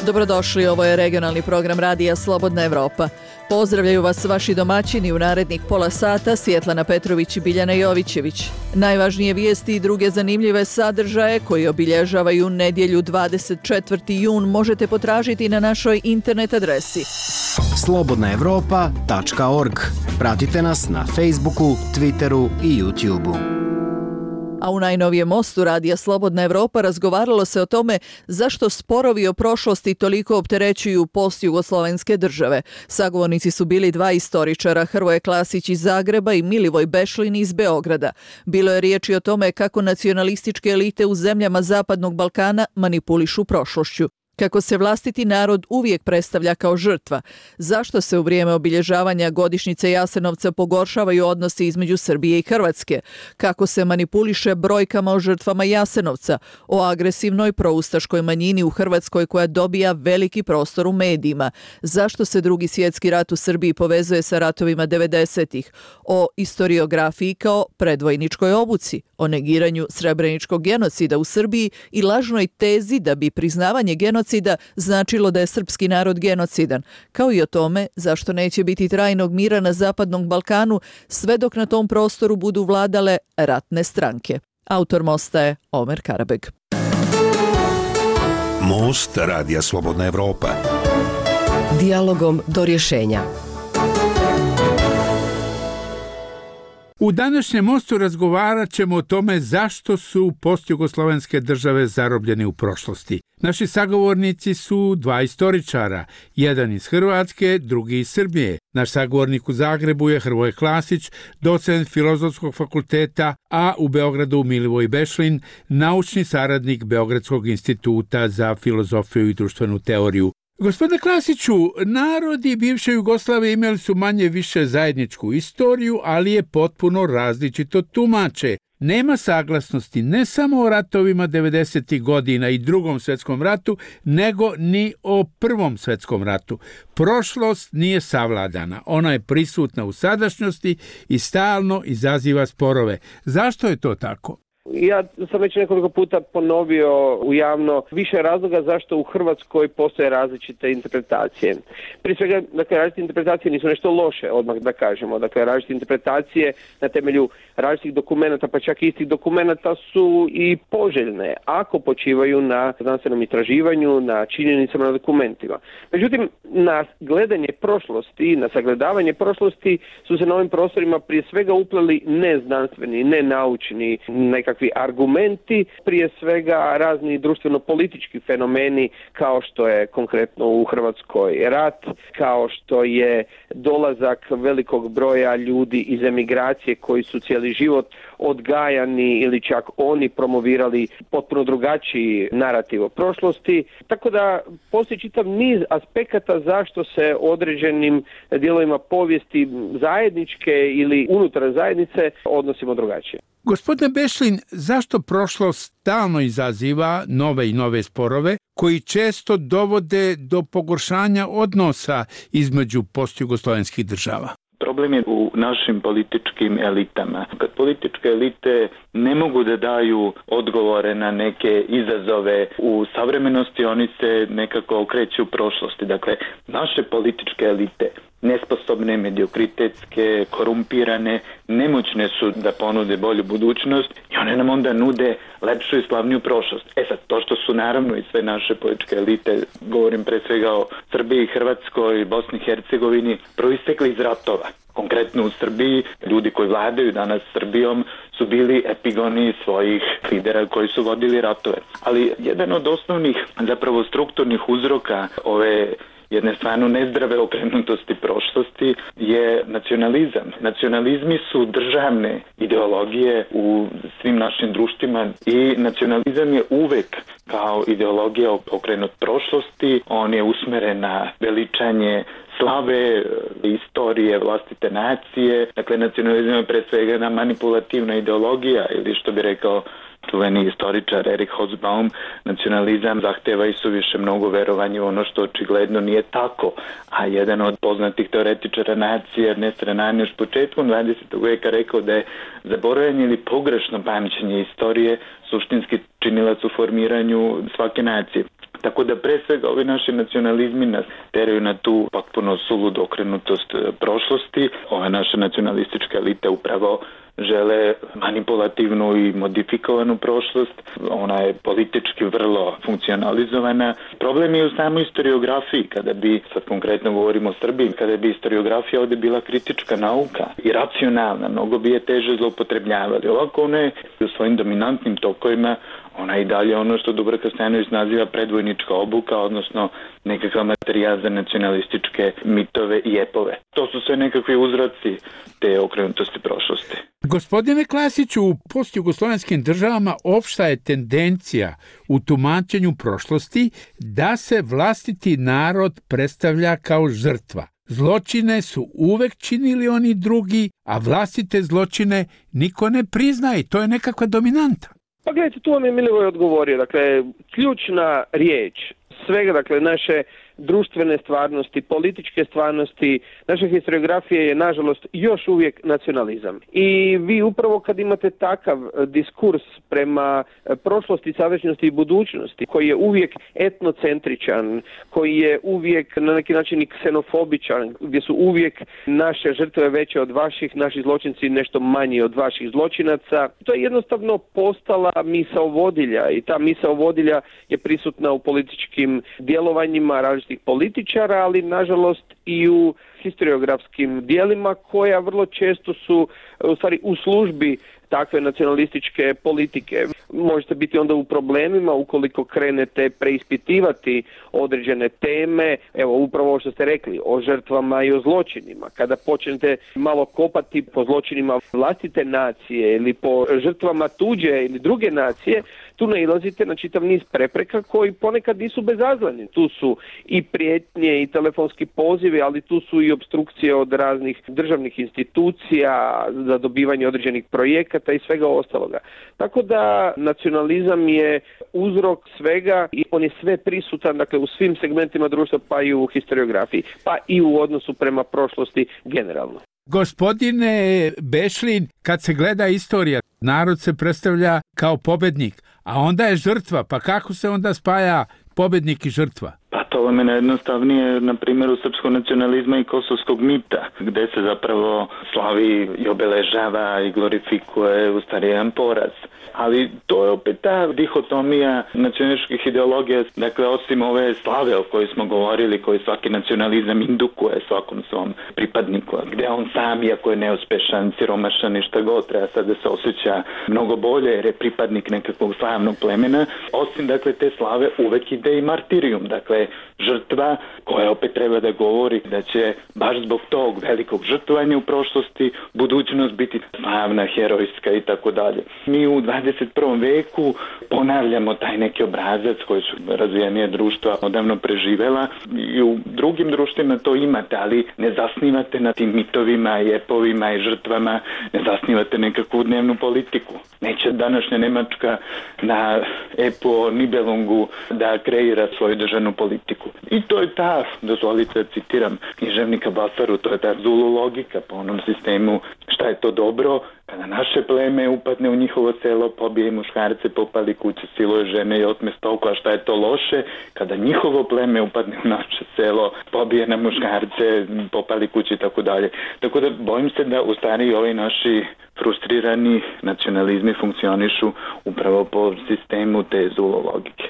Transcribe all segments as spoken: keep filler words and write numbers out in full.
Dobrodošli, ovo je regionalni program Radija Slobodna Evropa. Pozdravljaju vas vaši domaćini u narednih pola sata, Svjetlana Petrović i Biljana Jovićević. Najvažnije vijesti i druge zanimljive sadržaje koji obilježavaju nedjelju dvadeset četvrti jun možete potražiti na našoj internet adresi slobodna evropa tačka org. Pratite nas na Facebooku, Twitteru i YouTubeu. A u najnovijem mostu Radija Slobodna Evropa razgovaralo se o tome zašto sporovi o prošlosti toliko opterećuju postjugoslovenske države. Sagovornici su bili dva istoričara, Hrvoje Klasić iz Zagreba i Milivoj Bešlin iz Beograda. Bilo je riječi o tome kako nacionalističke elite u zemljama Zapadnog Balkana manipulišu prošlošću. Kako se vlastiti narod uvijek predstavlja kao žrtva, zašto se u vrijeme obilježavanja godišnjice Jasenovca pogoršavaju odnosi između Srbije i Hrvatske, kako se manipuliše brojkama o žrtvama Jasenovca, o agresivnoj proustaškoj manjini u Hrvatskoj koja dobija veliki prostor u medijima, zašto se Drugi svjetski rat u Srbiji povezuje sa ratovima devedesetih, o istoriografiji kao predvojničkoj obuci, o negiranju srebreničkog genocida u Srbiji i lažnoj tezi da bi priznavanje genocida značilo da je srpski narod genocidan, kao i o tome zašto neće biti trajnog mira na Zapadnom Balkanu sve dok na tom prostoru budu vladale ratne stranke. Autor mosta je Omer Karabeg. Most Radija Slobodna Evropa. Dijalogom do rješenja. U današnjem mostu razgovarat ćemo o tome zašto su postjugoslovenske države zarobljene u prošlosti. Naši sagovornici su dva istoričara, jedan iz Hrvatske, drugi iz Srbije. Naš sagovornik u Zagrebu je Hrvoje Klasić, docent Filozofskog fakulteta, a u Beogradu Milivoj Bešlin, naučni saradnik Beogradskog instituta za filozofiju i društvenu teoriju. Gospodine Klasiću, narodi bivše Jugoslavije imali su manje više zajedničku istoriju, ali je potpuno različito tumače. Nema saglasnosti ne samo o ratovima devedesetih godina i Drugom svjetskom ratu, nego ni o Prvom svjetskom ratu. Prošlost nije savladana, ona je prisutna u sadašnjosti i stalno izaziva sporove. Zašto je to tako? Ja sam već nekoliko puta ponovio u javno više razloga zašto u Hrvatskoj postoje različite interpretacije. Prije svega, dakle, različite interpretacije nisu nešto loše, odmah da kažemo. Dakle, različite interpretacije na temelju različitih dokumenata, pa čak i istih dokumenata su i poželjne, ako počivaju na znanstvenom istraživanju, na činjenicama, na dokumentima. Međutim, na gledanje prošlosti, na sagledavanje prošlosti su se na ovim prostorima prije svega upleli neznanstveni, nenaučni, nekakvi argumenti, prije svega razni društveno-politički fenomeni kao što je konkretno u Hrvatskoj rat, kao što je dolazak velikog broja ljudi iz emigracije koji su cijeli život odgajani ili čak oni promovirali potpuno drugačiji narativ o prošlosti. Tako da postoji čitav niz aspekata zašto se određenim dijelovima povijesti zajedničke ili unutar zajednice odnosimo drugačije. Gospodine Bešlin, zašto prošlost stalno izaziva nove i nove sporove koji često dovode do pogoršanja odnosa između postjugoslovenskih država? Problem je u našim političkim elitama. Kad političke elite ne mogu da daju odgovore na neke izazove u savremenosti, oni se nekako okreću u prošlosti. Dakle, naše političke elite, nesposobne, mediokritetske, korumpirane, nemoćne su da ponude bolju budućnost i one nam onda nude lepšu i slavniju prošlost. E sad, to što su naravno i sve naše političke elite, govorim pre svega o Srbiji, Hrvatskoj, Bosni i Hercegovini, proistekli iz ratova. Konkretno u Srbiji, ljudi koji vladaju danas Srbijom su bili epigoni svojih lidera koji su vodili ratove. Ali jedan od osnovnih, zapravo strukturnih uzroka ove jedne stvarno nezdrave okrenutosti prošlosti je nacionalizam. Nacionalizmi su državne ideologije u svim našim društvima i nacionalizam je uvek kao ideologija okrenut prošlosti. On je usmeren na veličanje slave, istorije, vlastite nacije. Dakle, nacionalizam je pre svega jedna manipulativna ideologija ili što bi rekao čuveni istoričar Erich Hobsbawm, nacionalizam zahteva i suviše mnogo verovanja u ono što očigledno nije tako. A jedan od poznatih teoretičara nacije, Ernest Renan, još početkom dvadesetog veka rekao da je zaboravljanje ili pogrešno pamćenje istorije suštinski činilac u formiranju svake nacije. Tako da pre svega ovi naši nacionalizmi nas teraju na tu potpuno suludu okrenutost prošlosti. Ove naše nacionalističke elite upravo žele manipulativnu i modifikovanu prošlost. Ona je politički vrlo funkcionalizovana. Problem je u samoj historiografiji, kada bi, sad konkretno govorimo o Srbiji, kada bi historiografija ovdje bila kritička nauka i racionalna, mnogo bi je teže zloupotrebljavali. Ovako ona je u svojim dominantnim tokovima, ona je i dalje ono što Dubravka Stojanović naziva predvojnička obuka, odnosno nekakav materijal za nacionalističke mitove i epove. To su sve nekakvi uzroci te okrenutosti prošlosti. Gospodine Klasiću, u postjugoslovenskim državama opšta je tendencija u tumačenju prošlosti da se vlastiti narod predstavlja kao žrtva. Zločine su uvek činili oni drugi, a vlastite zločine niko ne priznaje. To je nekakva dominanta. Pa gledajte, tu vam je Milivoj odgovorio. Dakle, ključna riječ svega, dakle, naše društvene stvarnosti, političke stvarnosti, naše historiografije je, nažalost, još uvijek nacionalizam. I vi upravo kad imate takav diskurs prema prošlosti, sadašnjosti i budućnosti, koji je uvijek etnocentričan, koji je uvijek na neki način i ksenofobičan, gdje su uvijek naše žrtve veće od vaših, naši zločinci nešto manji od vaših zločinaca, to je jednostavno postala misao vodilja i ta misao vodilja je prisutna u političkim djelovanjima različitih političara, ali nažalost i u historiografskim dijelima koja vrlo često su u stvari u službi takve nacionalističke politike. Možete biti onda u problemima ukoliko krenete preispitivati određene teme, evo upravo ovo što ste rekli, o žrtvama i o zločinima. Kada počnete malo kopati po zločinima vlastite nacije ili po žrtvama tuđe ili druge nacije, tu nailazite na čitav niz prepreka koji ponekad nisu bezazleni. Tu su i prijetnje i telefonski pozivi, ali tu su i opstrukcije od raznih državnih institucija za dobivanje određenih projekata i svega ostaloga. Tako da nacionalizam je uzrok svega i on je sve prisutan, dakle, u svim segmentima društva, pa i u historiografiji, pa i u odnosu prema prošlosti generalno. Gospodine Bešlin, kad se gleda istorija, narod se predstavlja kao pobednik, a onda je žrtva, pa kako se onda spaja pobednik i žrtva? Pa to vam je najjednostavnije na primjeru srpskog nacionalizma i kosovskog mita, gde se zapravo slavi i obeležava i glorifikuje u stvari jedan poraz. Ali to je opet ta dihotomija nacionalističkih ideologija, dakle osim ove slave o kojoj smo govorili, koji svaki nacionalizam indukuje svakom svom pripadniku, gde on sam, iako je neuspešan, siromašan i šta god, treba sad da se osjeća mnogo bolje jer je pripadnik nekakvog slavnog plemena. Osim dakle te slave uvek ide i martirijum, dakle žrtva koja opet treba da govori da će baš zbog tog velikog žrtvovanja u prošlosti budućnost biti slavna, herojska i tako dalje. Mi u dvadeset prvom veku ponavljamo taj neki obrazac koji su razvijenije društva odavno preživela i u drugim društvima to imate, ali ne zasnivate na tim mitovima i epovima i žrtvama, ne zasnivate nekakvu dnevnu politiku. Neće današnja Nemačka na epu o Nibelungu da kreira svoju državnu politiku. I to je ta, dozvolite da citiram književnika Basaru, to je ta Zulu logika po onom sistemu šta je to dobro, kada naše pleme upadne u njihovo selo, pobije muškarce, popali kuće, siluje žene i otme stoku, a šta je to loše, kada njihovo pleme upadne u naše selo, pobije na muškarce, popali kuće i tako dalje. Tako da bojim se da u stvari ovi naši frustrirani nacionalizmi funkcionišu upravo po sistemu te Zulu logike.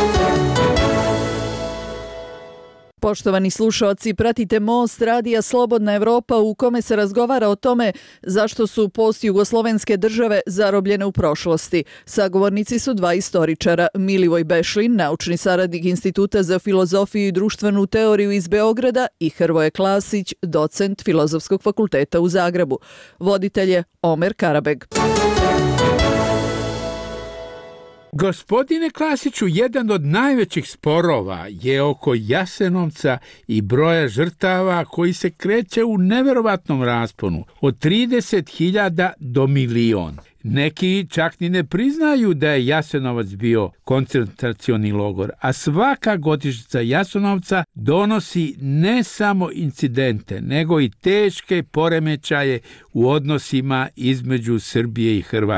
Poštovani slušaoci, pratite Most radija Slobodna Evropa u kome se razgovara o tome zašto su postjugoslovenske države zarobljene u prošlosti. Sagovornici su dva istoričara, Milivoj Bešlin, naučni saradnik Instituta za filozofiju i društvenu teoriju iz Beograda, i Hrvoje Klasić, docent Filozofskog fakulteta u Zagrebu. Voditelj je Omer Karabeg. Gospodine Klasiću, jedan od najvećih sporova je oko Jasenovca i broja žrtava koji se kreće u neverovatnom rasponu od trideset hiljada do milion. Neki čak ni ne priznaju da je Jasenovac bio koncentracioni logor, a svaka godišnjica Jasenovca donosi ne samo incidente, nego i teške poremećaje u odnosima između Srbije i Hrvatske.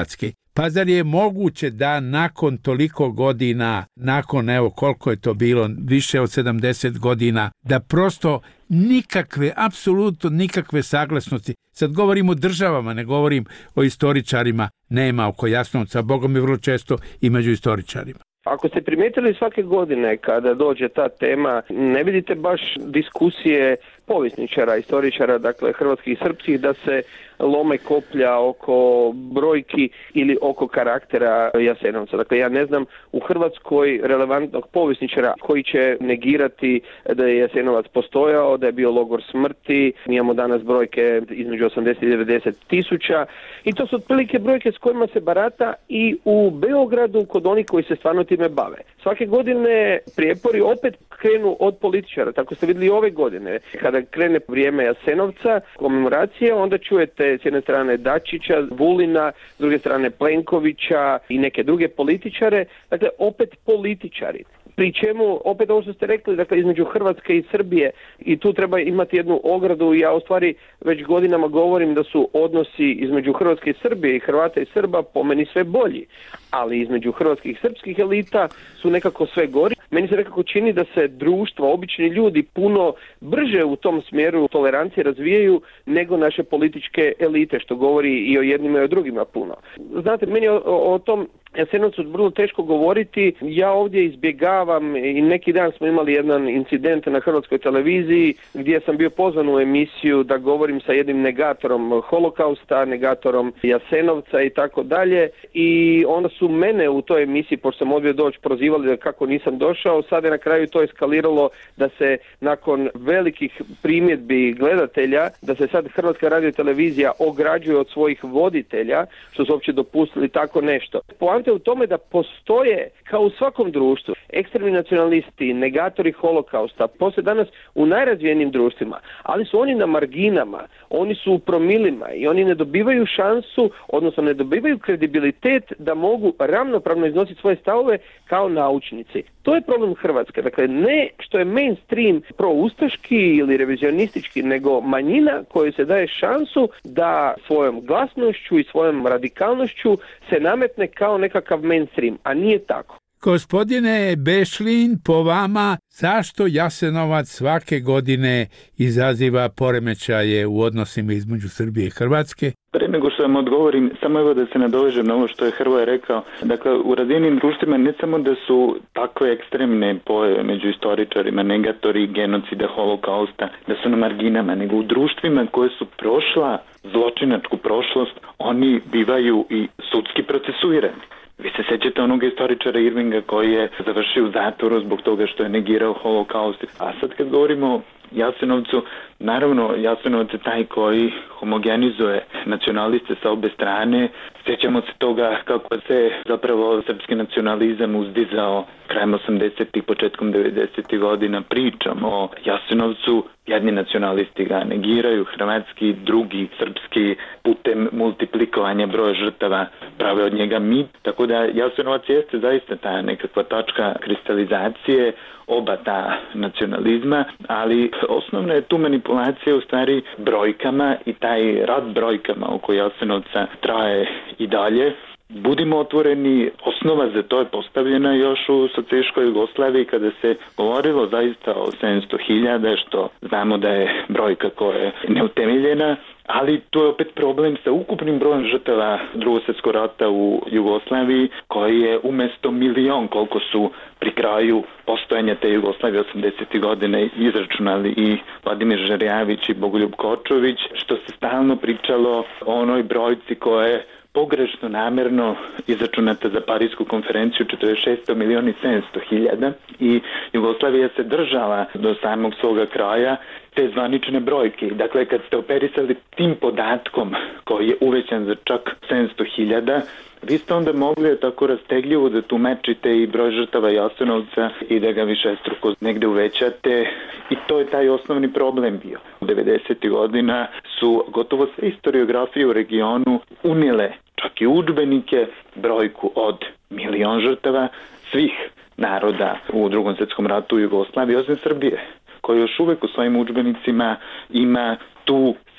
Pa zar je moguće da nakon toliko godina, nakon evo koliko je to bilo, više od sedamdeset godina, da prosto nikakve, apsolutno nikakve saglasnosti, sad govorim o državama, ne govorim o istoričarima, nema oko Jasenovca, Boga mi vrlo često i među istoričarima. Ako ste primijetili svake godine kada dođe ta tema, ne vidite baš diskusije povjesničara, istoričara, dakle hrvatskih i srpskih, da se lome koplja oko brojki ili oko karaktera Jasenovca. Dakle, ja ne znam u Hrvatskoj relevantnog povjesničara koji će negirati da je Jasenovac postojao, da je bio logor smrti. Mi imamo danas brojke između osamdeset i devedeset tisuća i to su otprilike brojke s kojima se barata i u Beogradu kod onih koji se stvarno time bave. Svake godine prijepori opet krenu od političara, tako ste vidjeli ove godine. Kada krene vrijeme Jasenovca, komemoracije, onda čujete s jedne strane Dačića, Vulina, s druge strane Plenkovića i neke druge političare, dakle opet političari. Pri čemu, opet ovo što ste rekli, dakle između Hrvatske i Srbije, i tu treba imati jednu ogradu, ja u stvari već godinama govorim da su odnosi između Hrvatske i Srbije i Hrvata i Srba po meni sve bolji, ali između hrvatskih i srpskih elita su nekako sve gori. Meni se nekako čini da se društva, obični ljudi puno brže u tom smjeru tolerancije razvijaju nego naše političke elite, što govori i o jednima i o drugima puno. Znate, meni o, o, o tom Jasenovcu vrlo teško govoriti. Ja ovdje izbjegavam i neki dan smo imali jedan incident na hrvatskoj televiziji gdje sam bio pozvan u emisiju da govorim sa jednim negatorom holokausta, negatorom Jasenovca i tako dalje, i onda su mene u toj emisiji, pošto sam odbio doći, prozivali da kako nisam došao. Sada je na kraju to eskaliralo da se nakon velikih primjedbi gledatelja, da se sad Hrvatska radiotelevizija ograđuje od svojih voditelja što su uopće dopustili tako nešto. Poanta je u tome da postoje, kao u svakom društvu, ekstremni nacionalisti, negatori holokausta, postoje danas u najrazvijenijim društvima, ali su oni na marginama, oni su u promilima i oni ne dobivaju šansu, odnosno ne dobivaju kredibilitet da mogu ravnopravno iznositi svoje stavove kao naučnici. To je problem Hrvatske. Dakle, ne što je mainstream proustaški ili revizionistički, nego manjina kojoj se daje šansu da svojom glasnošću i svojom radikalnošću se nametne kao nekakav mainstream, a nije tako. Gospodine Bešlin, po vama, zašto Jasenovac svake godine izaziva poremećaje u odnosima između Srbije i Hrvatske? Pre nego što vam odgovorim, samo evo da se nadovežem na ovo što je Hrvoje rekao. Dakle, u razvijenim društvima ne samo da su takve ekstremne pojave među istoričarima, negatori genocida, holokausta, da su na marginama, nego u društvima koje su prošla zločinačku prošlost, oni bivaju i sudski procesuirani. Vi se sjećate onog istoričara Irvinga koji je završio u zatvoru zbog toga što je negirao holokaust. A sad kad govorimo o Jasenovcu, naravno Jasenovac je taj koji homogenizuje nacionaliste sa obe strane. Sjećamo se toga kako se zapravo srpski nacionalizam uzdizao krajem osamdesetih, početkom devedesetih godina. Pričam o Jasenovcu, jedni nacionalisti ga negiraju, hrvatski, drugi srpski, putem multiplikovanja broja žrtava prave od njega mit. Tako da Jasenovac jeste zaista ta nekakva tačka kristalizacije oba ta nacionalizma, ali osnovna je tu manipulacija u stvari brojkama i taj rad brojkama oko Jasenovca traje i dalje. Budimo otvoreni, osnova za to je postavljena još u socijalističkoj Jugoslaviji kada se govorilo zaista o sedamsto hiljada, što znamo da je brojka koja je neutemeljena, ali to je opet problem sa ukupnim brojem žrtava Drugog svjetskog rata u Jugoslaviji, koji je umjesto milion, koliko su pri kraju postojanja te Jugoslavije osamdesetih godine izračunali i Vladimir Žerjavić i Bogoljub Kočović, što se stalno pričalo o onoj brojci koja je pogrešno namjerno izračunata za Parijsku konferenciju četrdeset šest miliona sedamsto hiljada, i Jugoslavija se držala do samog svoga kraja te zvanične brojke. Dakle, kad ste operisali tim podatkom koji je uvećan za čak sedamsto hiljada, vi ste onda mogli tako rastegljivo da tumačite i broj žrtava Jasenovca i da ga višestruko negde uvećate, i to je taj osnovni problem bio. U devedesetih godina su gotovo sve historiografije u regionu unijele, čak i udžbenike, brojku od milion žrtava svih naroda u Drugom svjetskom ratu u Jugoslaviji, osim Srbije, koji još uvek u svojim udžbenicima ima tu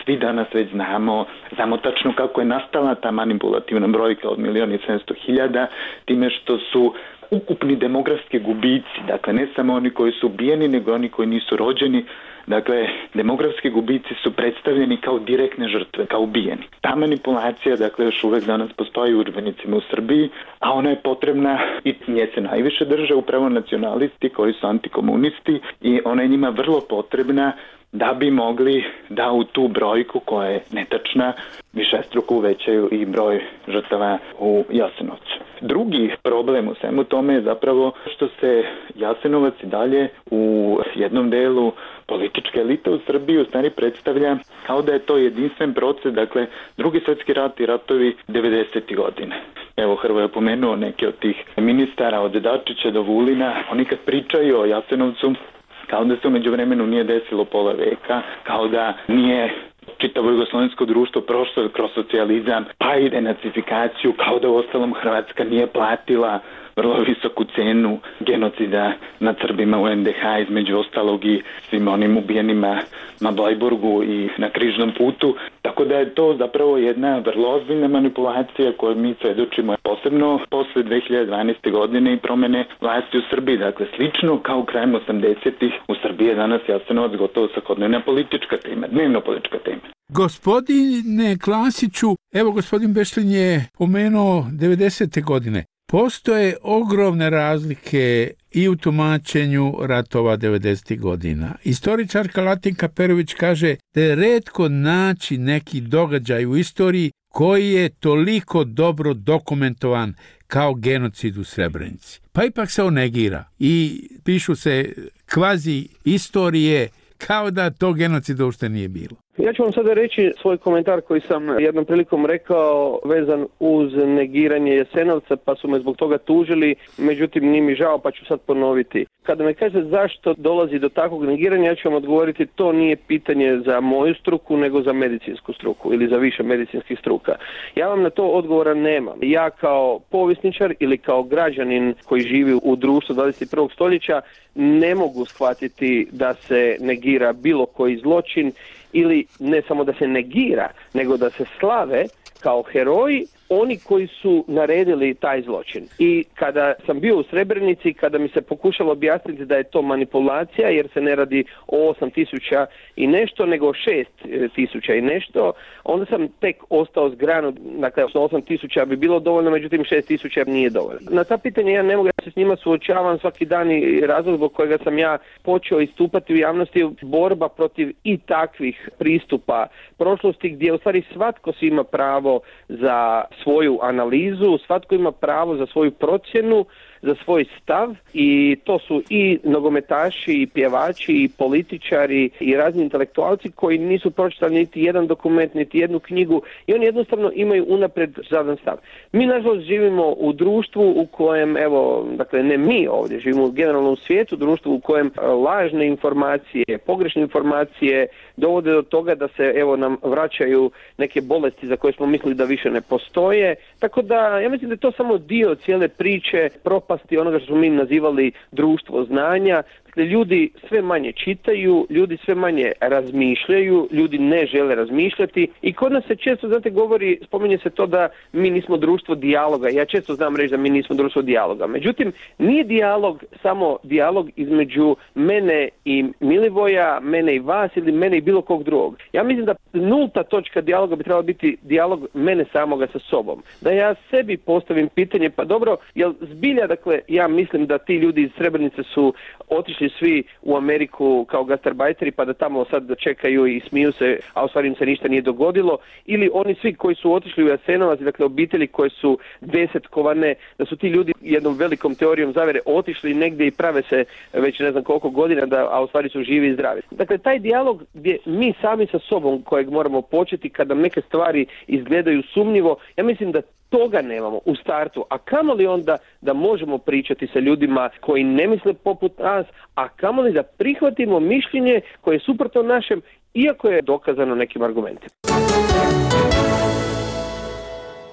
svi danas već znamo, znamo tačno kako je nastala ta manipulativna brojka od milijon i sedamsto hiljada, time što su ukupni demografski gubici, dakle ne samo oni koji su ubijeni, nego oni koji nisu rođeni, dakle demografski gubici su predstavljeni kao direktne žrtve, kao ubijeni. Ta manipulacija, dakle, još uvek danas postoji u udžbenicima u Srbiji, a ona je potrebna i nje se najviše drže upravo nacionalisti koji su antikomunisti i ona je njima vrlo potrebna da bi mogli da u tu brojku koja je netačna višestruko uvećaju i broj žrtava u Jasenovcu. Drugi problem u svemu tome je zapravo što se Jasenovac i dalje u jednom delu političke elite u Srbiji u stvari predstavlja kao da je to jedinstven proces, dakle Drugi svjetski rat i ratovi devedesetih godina. Evo, Hrvoje je pomenuo neke od tih ministara od Dačića do Vulina, oni kad pričaju o Jasenovcu kao da se umeđu vremenu nije desilo pola veka, kao da nije čitavo jugoslovensko društvo prošlo kroz socijalizam, pa i denacifikaciju, kao da u ostalom Hrvatska nije platila vrlo visoku cenu genocida nad Srbima u en de ha, između ostalog i svim onim ubijenima na Blajburgu i na Križnom putu. Tako da je to zapravo jedna vrlo ozbiljna manipulacija koju mi svedočimo posebno posle dve hiljade dvanaeste. godine i promene vlasti u Srbiji. Dakle, slično kao krajem osamdesetih u Srbiji je danas Jasenovac gotovo svakodnevna politička tema, dnevno politička tema. Gospodine Klasiću, evo gospodin Bešlin je pomenuo devedesete. godine. Postoje ogromne razlike i u tumačenju ratova devedesetih. godina. Istoričarka Latinka Perović kaže da je retko naći neki događaj u istoriji koji je toliko dobro dokumentovan kao genocid u Srebrenici. Pa ipak se on negira i pišu se kvazi istorije kao da to genocida uopšte nije bilo. Ja ću vam sada reći svoj komentar koji sam jednom prilikom rekao vezan uz negiranje Jasenovca, pa su me zbog toga tužili, međutim nije mi žao pa ću sad ponoviti. Kada me kaže zašto dolazi do takvog negiranja, ja ću vam odgovoriti to nije pitanje za moju struku nego za medicinsku struku ili za više medicinskih struka. Ja vam na to odgovora nemam. Ja kao povjesničar ili kao građanin koji živi u društvu dvadeset i prvog stoljeća ne mogu shvatiti da se negira bilo koji zločin ili ne samo da se negira, nego da se slave kao heroji oni koji su naredili taj zločin. I kada sam bio u Srebrenici, kada mi se pokušalo objasniti da je to manipulacija, jer se ne radi o osam tisuća i nešto, nego o šest tisuća i nešto, onda sam tek ostao zgranut. Dakle, osam tisuća bi bilo dovoljno, međutim šest tisuća nije dovoljno. Na ta pitanja ja ne mogu, ja se s njima suočavam svaki dan i razlog zbog kojega sam ja počeo istupati u javnosti borba protiv i takvih pristupa prošlosti, gdje u stvari svatko si ima pravo za svoju analizu, svatko ima pravo za svoju procjenu, za svoj stav i to su i nogometaši, i pjevači, i političari, i razni intelektualci koji nisu pročitali niti jedan dokument, niti jednu knjigu i oni jednostavno imaju unaprijed zadan stav. Mi nažalost živimo u društvu u kojem, evo, dakle ne mi ovdje, živimo generalno u svijetu, društvu u kojem lažne informacije, pogrešne informacije dovode do toga da se evo nam vraćaju neke bolesti za koje smo mislili da više ne postoje. Tako da ja mislim da je to samo dio cijele priče propasti onoga što smo mi nazivali društvo znanja. Dakle, ljudi sve manje čitaju, ljudi sve manje razmišljaju, ljudi ne žele razmišljati i kod nas se često, znate, govori, spominje se to da mi nismo društvo dijaloga. Ja često znam reći da mi nismo društvo dijaloga. Međutim, nije dijalog samo dijalog između mene i Milivoja, mene i vas ili mene i bilo kog drugog. Ja mislim da nulta točka dijaloga bi trebala biti dijalog mene samoga sa sobom. Da ja sebi postavim pitanje, pa dobro, jel zbilja, dakle, ja mislim da ti ljudi iz Srebrenice su otišli svi u Ameriku kao gastarbajteri pa da tamo sad čekaju i smiju se, a u stvari im se ništa nije dogodilo, ili oni svi koji su otišli u Jasenovac, dakle obitelji koje su desetkovane, da su ti ljudi jednom velikom teorijom zavere otišli negdje i prave se već ne znam koliko godina, da, a u stvari su živi i zdravi. Dakle, taj dijalog gdje mi sami sa sobom kojeg moramo početi kada neke stvari izgledaju sumnjivo, ja mislim da toga nemamo u startu, a kamoli onda da možemo pričati sa ljudima koji ne misle poput nas, a kamoli da prihvatimo mišljenje koje je suprotno našem, iako je dokazano nekim argumentima.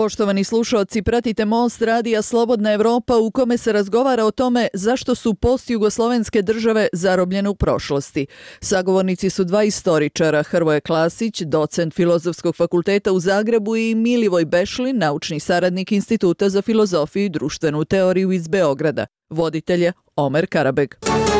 Poštovani slušaoci, pratite Most radija Slobodna Evropa u kome se razgovara o tome zašto su postjugoslovenske države zarobljene u prošlosti. Sagovornici su dva istoričara, Hrvoje Klasić, docent Filozofskog fakulteta u Zagrebu i Milivoj Bešlin, naučni saradnik Instituta za filozofiju i društvenu teoriju iz Beograda. Voditelj je Omer Karabeg.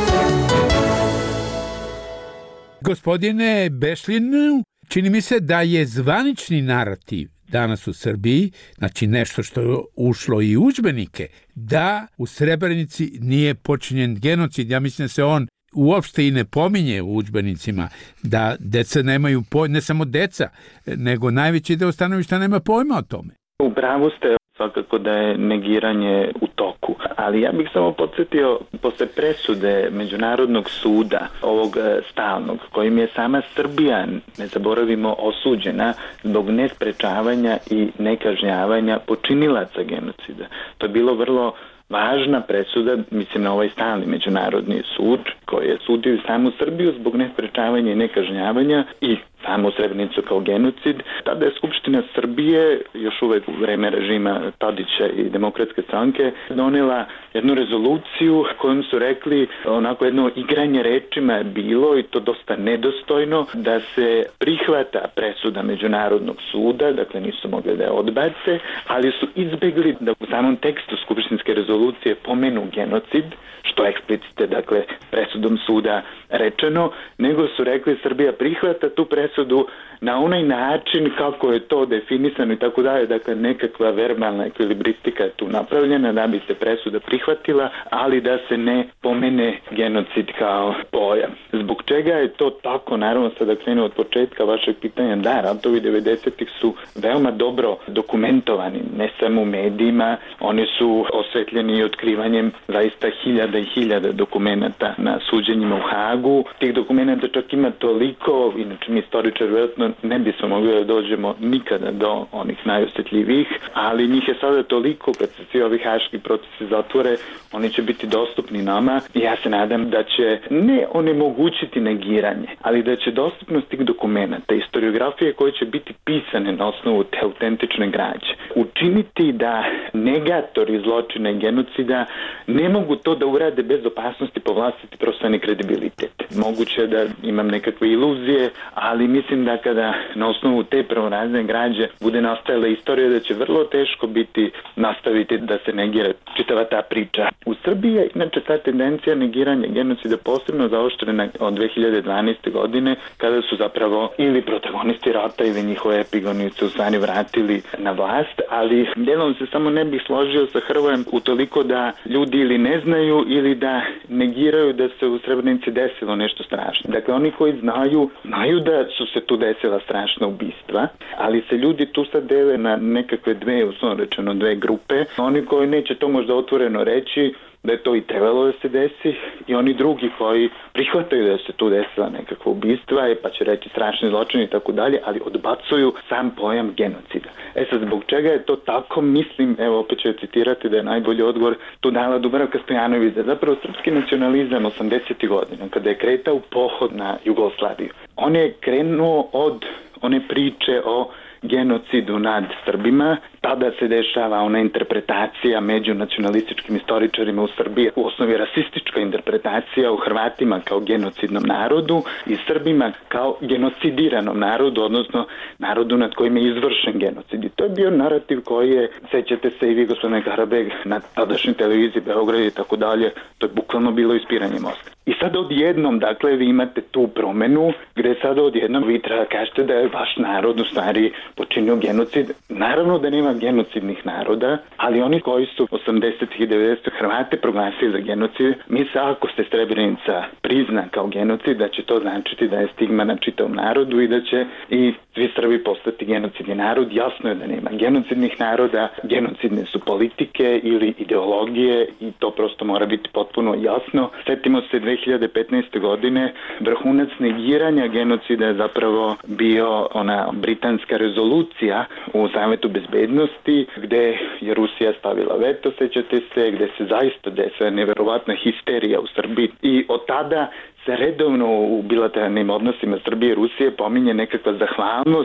Gospodine Bešlin, čini mi se da je zvanični narativ danas u Srbiji, znači nešto što je ušlo i u udžbenike, da u Srebrenici nije počinjen genocid. Ja mislim da se on uopšte i ne pominje u udžbenicima, da deca nemaju pojma, ne samo deca, nego najveći deo stanovišta nema pojma o tome. U pravu ste, svakako da je negiranje u toku, ali ja bih samo podsjetio posle presude Međunarodnog suda, ovog stalnog, kojim je sama Srbija, ne zaboravimo, osuđena zbog nesprečavanja i nekažnjavanja počinilaca genocida. To je bilo vrlo važna presuda, mislim na ovaj stalni međunarodni sud koji je sudio samu Srbiju zbog nesprečavanja i nekažnjavanja i samu Srebrenicu kao genocid. Tada je Skupština Srbije, još uvek u vreme režima Tadića i Demokratske stranke, donela jednu rezoluciju kojom su rekli, onako jedno igranje rečima je bilo i to dosta nedostojno, da se prihvata presuda Međunarodnog suda, dakle nisu mogli da je odbace, ali su izbegli da u samom tekstu skupštinske rezolucije pomenu genocid, što eksplicite, dakle, presudom suda rečeno, nego su rekli Srbija prihvata tu presudu na onaj način kako je to definisano i tako dalje, dakle nekakva verbalna ekvilibristika je tu napravljena da bi se presuda prihvatila, ali da se ne pomene genocid kao pojam. Zbog čega je to tako? Naravno, sada krenu od početka vašeg pitanja, da, ratovi devedesetih su veoma dobro dokumentovani, ne samo u medijima, oni su osvetljeni i otkrivanjem zaista hiljada i hiljada dokumenata na suđenjima u Hagu. Tih dokumenata čak ima toliko, inače mi istoričar vjerojatno ne bismo mogli da dođemo nikada do onih najosjetljivijih, ali njih je sada toliko, kad se svi ovi haški procesi zatvore, oni će biti dostupni nama i ja se nadam da će ne onemogućiti negiranje, ali da će dostupnost tih dokumenata, historiografije koje će biti pisane na osnovu te autentične građe, učiniti da negatori zločina i genocida ne mogu to da urade bez opasnosti po vlastiti profesionalni kredibilitet. Moguće da imam nekakve iluzije, ali mislim da kada na osnovu te prvorazne građe bude nastajala istorija, da će vrlo teško biti nastaviti da se negira čitava ta priča. U Srbiji je inače ta tendencija negiranja genocida posebno zaoštrena od dve hiljade dvanaeste. godine, kada su zapravo ili protagonisti rata ili njihove epigonice u stvari vratili na vlast, ali delom se samo ne bih složio sa Hrvojem utoliko da ljudi ili ne znaju ili da negiraju da se u Srebrenici desilo nešto strašno. Dakle, oni koji znaju, znaju da su se tu desila strašna ubistva, ali se ljudi tu sad dele na nekakve dve, uslovno rečeno dve grupe. Oni koji neće to možda otvoreno reći da je to i trebalo da se desi i oni drugi koji prihvataju da se tu desila nekakva ubistva pa će reći strašni zločini i tako dalje, ali odbacuju sam pojam genocida. E sad, zbog čega je to tako? Mislim, evo opet ću citirati da je najbolji odgovor tu dala Dubravka Stojanović, da zapravo srpski nacionalizam osamdesetih godina, kada je kretao pohod na Jugoslaviju, on je krenuo od one priče o genocidu nad Srbima. Tada se dešava ona interpretacija među nacionalističkim istoričarima u Srbiji, u osnovi rasistička interpretacija u Hrvatima kao genocidnom narodu i Srbima kao genocidiranom narodu, odnosno narodu nad kojim je izvršen genocid. I to je bio narativ koji je, sećate se i vi, gospodine Karabeg, na tadašnjoj televiziji Beograd i tako dalje, to je bukvalno bilo ispiranje mozga. I sad odjednom, dakle, vi imate tu promenu gde sada odjednom vi treba kažete da je vaš narod u stvari počinio genocid. Naravno da nema genocidnih naroda, ali oni koji su osamdesetih i devedesetih Hrvate proglasili za genocid, misle ako se Srebrenica prizna kao genocid, da će to značiti da je stigma na čitavom narodu i da će i svi Srbi postati genocidni narod. Jasno je da nema genocidnih naroda, genocidne su politike ili ideologije i to prosto mora biti potpuno jasno. Setimo se dve hiljade petnaeste. godine, vrhunac negiranja genocida je zapravo bio ona britanska rezolucija u Savetu bezbednosti gde je Rusija stavila veto, sećate se, gde se zaista desila neverovatna histerija u Srbiji i od tada se redovno u bilateralnim odnosima Srbije i Rusije pominje nekakva zahvalnost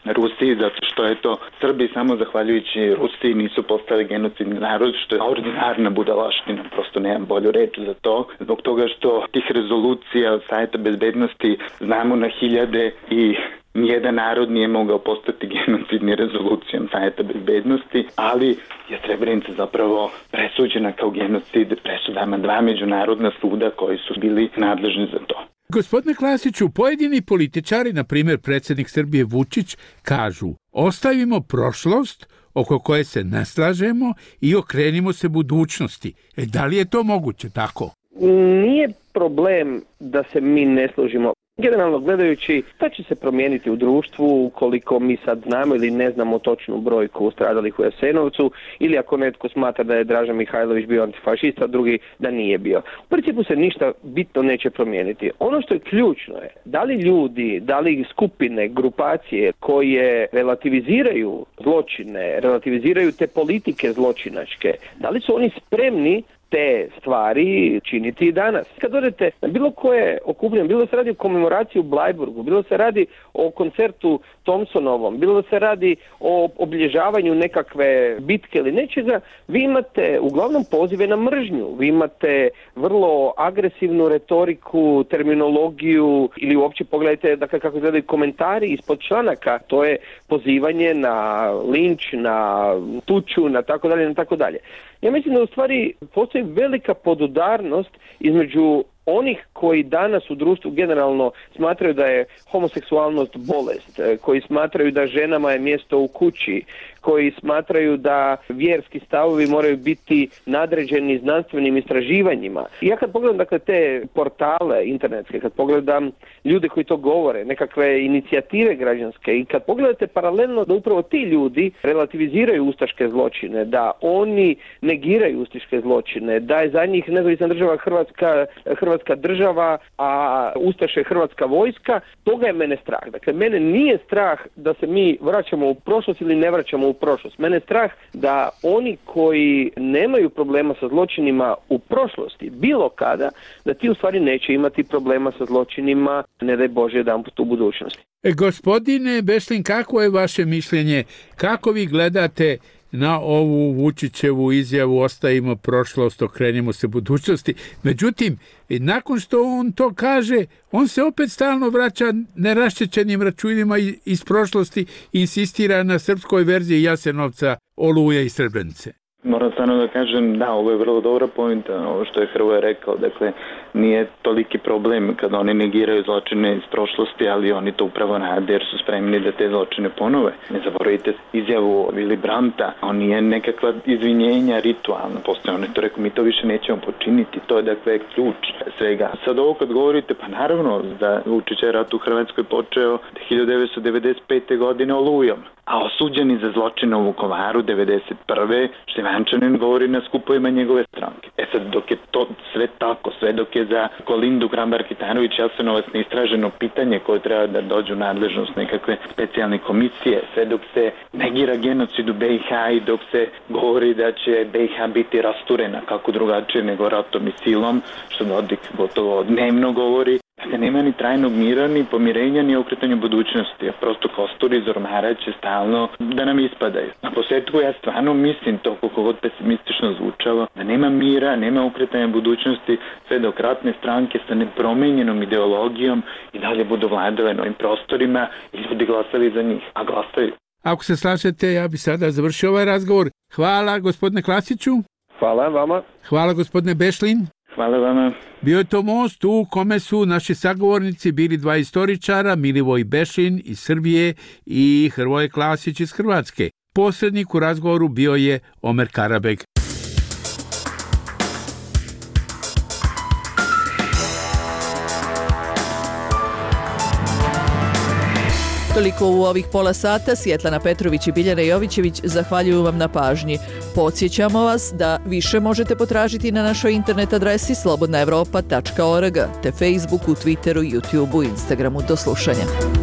Rusiji, zato što je to Srbi samo zahvaljujući Rusiji nisu postali genocidni narod, što je ordinarna budalaština, prosto nemam bolju reč za to, zbog toga što tih rezolucija od Saveta bezbednosti znamo na hiljade i nijedan narod nije mogao postati genocidni rezolucijom Saveta bezbednosti, ali je Srebrenica zapravo presuđena kao genocid presudama dva međunarodna suda koji su bili nadležni za to. Gospodine Klasiću, pojedini političari, na primjer predsjednik Srbije Vučić, kažu: ostavimo prošlost oko koje se ne slažemo i okrenimo se budućnosti. E, da li je to moguće tako? Nije problem da se mi ne složimo. Generalno gledajući, šta će se promijeniti u društvu ukoliko mi sad znamo ili ne znamo točnu brojku stradalih u Jasenovcu, ili ako netko smatra da je Draža Mihajlović bio antifašista, drugi da nije bio. U principu se ništa bitno neće promijeniti. Ono što je ključno je, da li ljudi, da li skupine, grupacije koje relativiziraju zločine, relativiziraju te politike zločinačke, da li su oni spremni te stvari činiti i danas. Kad odete na bilo koje okupljanje, bilo se radi o komemoraciji u Blajburgu, bilo se radi o koncertu Thompsonovom, bilo se radi o obilježavanju nekakve bitke ili nečega, vi imate uglavnom pozive na mržnju, vi imate vrlo agresivnu retoriku, terminologiju ili uopće pogledajte dakle, kako izgledaju komentari ispod članaka, to je pozivanje na linč, na tuču, na tako dalje, na tako dalje. Ja mislim da u stvari postoji velika podudarnost između onih koji danas u društvu generalno smatraju da je homoseksualnost bolest, koji smatraju da ženama je mjesto u kući, koji smatraju da vjerski stavovi moraju biti nadređeni znanstvenim istraživanjima. I ja kad pogledam dakle, te portale internetske, kad pogledam ljude koji to govore, nekakve inicijative građanske i kad pogledate paralelno da upravo ti ljudi relativiziraju ustaške zločine, da oni negiraju ustaške zločine, da je za njih nezavisna država Hrvatska, Hrvatska država, a ustaše Hrvatska vojska, toga je mene strah. Dakle, mene nije strah da se mi vraćamo u prošlost ili ne vraćamo u prošlost. Mene je strah da oni koji nemaju problema sa zločinima u prošlosti, bilo kada, da ti u stvari neće imati problema sa zločinima, ne daj Bože, jedanput u budućnosti. E, gospodine Bešlin, kako je vaše mišljenje? Kako vi gledate na ovu Vučićevu izjavu ostavimo prošlost, okrenimo se budućnosti? Međutim, nakon što on to kaže, on se opet stalno vraća neraščećenim računima iz prošlosti i insistira na srpskoj verziji Jasenovca, Oluje i Srebrenice. Moram stvarno da kažem, da, ovo je vrlo dobra pointa, ovo što je Hrvoje rekao, dakle, nije toliki problem kada oni negiraju zločine iz prošlosti, ali oni to upravo rade jer su spremni da te zločine ponove. Ne zaboravite izjavu Willy Brandta, on nije nekakva izvinjenja ritualna, postoje on je to rekao, mi to više nećemo počiniti, to je dakle ključ svega. Sad ovo kad govorite, pa naravno da Vučić je rat u Hrvatskoj počeo hiljadu devetsto devedeset pete. godine Olujom, a osuđeni za zločine u Vukovaru devedeset prve. Števančanin govori na skupovima njegove stranke. E sad, dok je to sve tako, sve dok je za Kolindu Krambar-Kitarović Jasenovac neistraženo pitanje koje treba da dođu u nadležnost nekakve specijalne komisije, sve dok se negira genocid u be i ha i dok se govori da će be i ha biti rasturena kako drugačije nego ratom i silom, što Dodik gotovo dnevno govori. Dakle, nema ni trajnog mira, ni pomirenja, ni okretanja budućnosti. A prosto kosturi iz ormara će stalno da nam ispadaju. Na posljedku ja stvarno mislim to, koliko god pesimistično zvučalo, da nema mira, nema okretanja budućnosti, sve dok ratne stranke sa nepromenjenom ideologijom i dalje budu vladale na ovim prostorima i ljudi glasali za njih, a glasaju. Ako se slažete, ja bi sada završio ovaj razgovor. Hvala gospodine Klasiću. Hvala vama. Hvala gospodine Bešlin. Hvala vama. Bio je to most u kome su naši sagovornici bili dva istoričara, Milivoj Bešlin iz Srbije i Hrvoje Klasić iz Hrvatske. Posrednik u razgovoru bio je Omer Karabeg. Toliko u ovih pola sata. Svjetlana Petrović i Biljana Jovićević zahvaljuju vam na pažnji. Podsjećamo vas da više možete potražiti na našoj internet adresi slobodna evropa tačka org te Facebooku, Twitteru, YouTubeu, Instagramu. Do slušanja.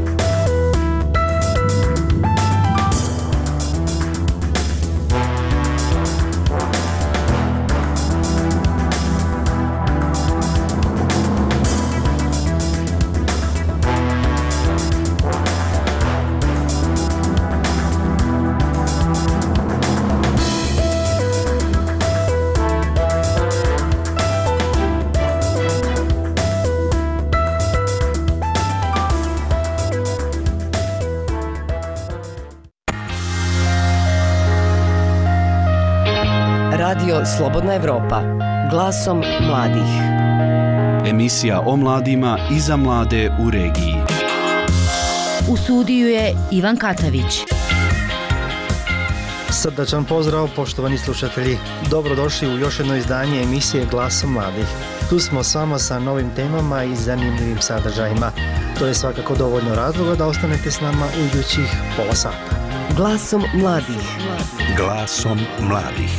Radio Slobodna Evropa. Glasom mladih. Emisija o mladima i za mlade u regiji. U studiju je Ivan Katavić. Srdačan pozdrav, poštovani slušatelji. Dobrodošli u još jedno izdanje emisije Glasom mladih. Tu smo s vama sa novim temama i zanimljivim sadržajima. To je svakako dovoljno razloga da ostanete s nama u idućih pola sata. Glasom mladih. Glasom mladih.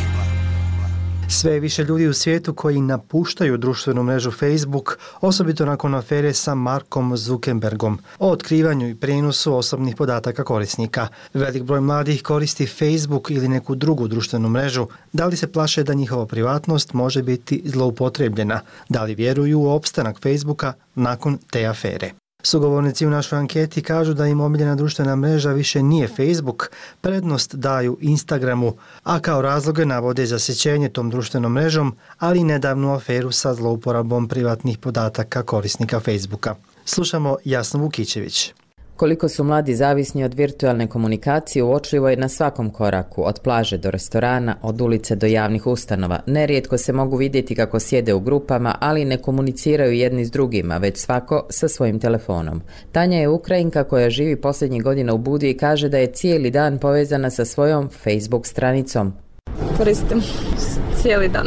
Sve je više ljudi u svijetu koji napuštaju društvenu mrežu Facebook, osobito nakon afere sa Markom Zuckerbergom o otkrivanju i prijenosu osobnih podataka korisnika. Velik broj mladih koristi Facebook ili neku drugu društvenu mrežu. Da li se plaše da njihova privatnost može biti zloupotrebljena? Da li vjeruju u opstanak Facebooka nakon te afere? Sugovornici u našoj anketi kažu da im omiljena društvena mreža više nije Facebook, prednost daju Instagramu, a kao razloge navode zasjećenje tom društvenom mrežom, ali i nedavnu aferu sa zlouporabom privatnih podataka korisnika Facebooka. Slušamo Jasnu Vukićević. Koliko su mladi zavisni od virtualne komunikacije uočljivo je na svakom koraku, od plaže do restorana, od ulice do javnih ustanova. Nerijetko se mogu vidjeti kako sjede u grupama, ali ne komuniciraju jedni s drugima, već svako sa svojim telefonom. Tanja je Ukrajinka koja živi posljednjih godina u Budvi i kaže da je cijeli dan povezana sa svojom Facebook stranicom. Koristim cijeli dan.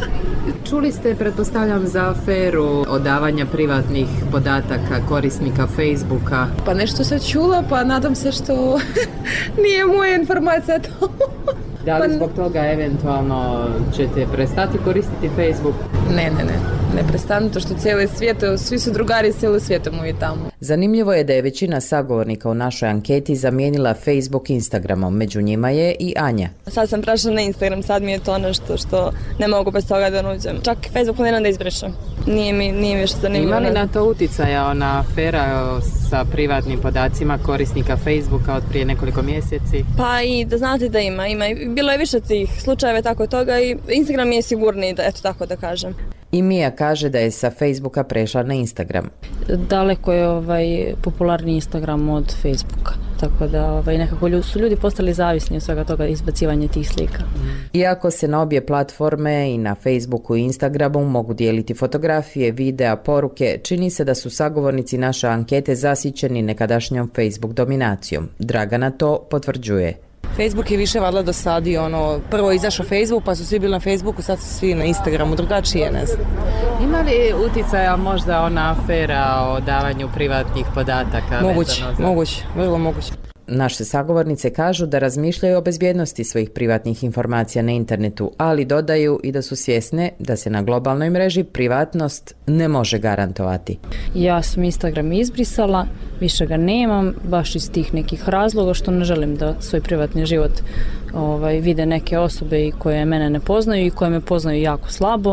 Čuli ste, pretpostavljam, za aferu odavanja privatnih podataka korisnika Facebooka. Pa nešto sam čula, pa nadam se što nije moja informacija to. Da li zbog toga eventualno ćete prestati koristiti Facebook? Ne, ne, ne. Ne prestanu to što cijeli svijet, svi su drugari cijeli svijetom moji tamo. Zanimljivo je da je većina sagovornika u našoj anketi zamijenila Facebook Instagramom. Među njima je i Anja. Sad sam prešla na Instagram, sad mi je to nešto što ne mogu bez toga da nuđem. Čak Facebook planiram da izbrišem. Nije mi, nije mi više zanimljivo. Ima li na to uticaja ona afera sa privatnim podacima korisnika Facebooka od prije nekoliko mjeseci? Pa i da znate da ima, ima. Bilo je više tih slučajeva tako toga i Instagram je sigurniji, da, eto tako da kažem. I Mija kaže da je sa Facebooka prešla na Instagram. Daleko je ovaj, popularni Instagram od Facebooka. Tako da ovaj, nekako su ljudi postali zavisni od svega toga izbacivanja tih slika. Iako se na obje platforme i na Facebooku i Instagramu mogu dijeliti fotografije, videa, poruke, čini se da su sagovornici naše ankete zasićeni nekadašnjom Facebook dominacijom. Dragana to potvrđuje. Facebook je više valjda dosadio, ono, prvo je izašao Facebook, pa su svi bili na Facebooku, sad su svi na Instagramu, drugačije, ne znam. Ima li uticaja možda ona afera o davanju privatnih podataka? Moguće, za... moguće, vrlo moguće. Naše sagovornice kažu da razmišljaju o bezbjednosti svojih privatnih informacija na internetu, ali dodaju i da su svjesne da se na globalnoj mreži privatnost ne može garantovati. Ja sam Instagram izbrisala, više ga nemam, baš iz tih nekih razloga što ne želim da svoj privatni život ovaj, vide neke osobe koje mene ne poznaju i koje me poznaju jako slabo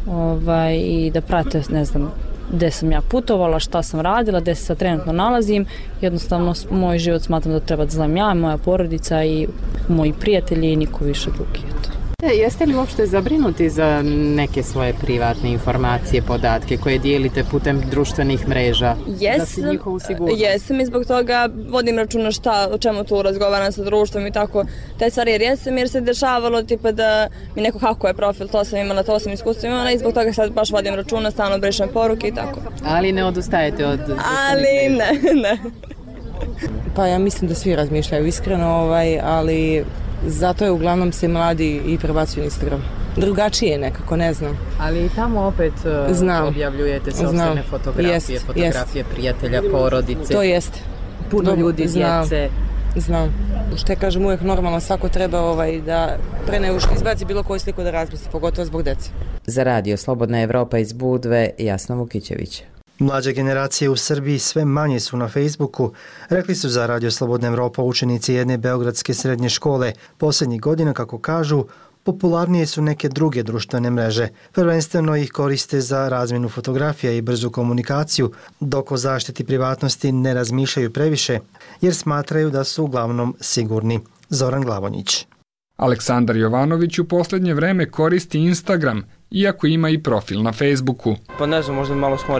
ovaj, i da prate, ne znam, gdje sam ja putovala, šta sam radila, gdje se sad trenutno nalazim. Jednostavno, moj život smatram da treba da znam ja, moja porodica i moji prijatelji i niko više drugi. E, jeste li uopšte zabrinuti za neke svoje privatne informacije, podatke koje dijelite putem društvenih mreža? Jesam, jesam i zbog toga vodim računa šta, o čemu tu razgovaram sa društvom i tako te stvari, jer jesam, jer se dešavalo tipa da mi neko hakuje profil, to sam imala, to sam iskustvo imala i zbog toga sad baš vodim računa, stalno brišem poruke i tako. Ali ne odustajete od... Ali ne, ne. Pa ja mislim da svi razmišljaju iskreno, ovaj, ali... Zato je uglavnom se mladi i prebacuju Instagram. Drugačije nekako, ne znam. Ali i tamo opet znam. Objavljujete sopstvene fotografije, jest, fotografije jest. prijatelja, porodice. To jest. Puno ljudi, znam. djece. Znam. Što je kažem uvijek normalno, svako treba ovaj, da pre nego što izbaci bilo koju sliku da razmisli, pogotovo zbog djece. Za radio Slobodna Evropa iz Budve, Jasna Vukićević. Mlađe generacije u Srbiji sve manje su na Facebooku, rekli su za Radio Slobodna Evropa učenici jedne beogradske srednje škole. Posljednjih godina, kako kažu, popularnije su neke druge društvene mreže. Prvenstveno ih koriste za razmjenu fotografija i brzu komunikaciju, dok o zaštiti privatnosti ne razmišljaju previše, jer smatraju da su uglavnom sigurni. Zoran Glavonjić. Aleksandar Jovanović u posljednje vreme koristi Instagram, iako ima i profil na Facebooku. Pa ne znam, možda malo smorija.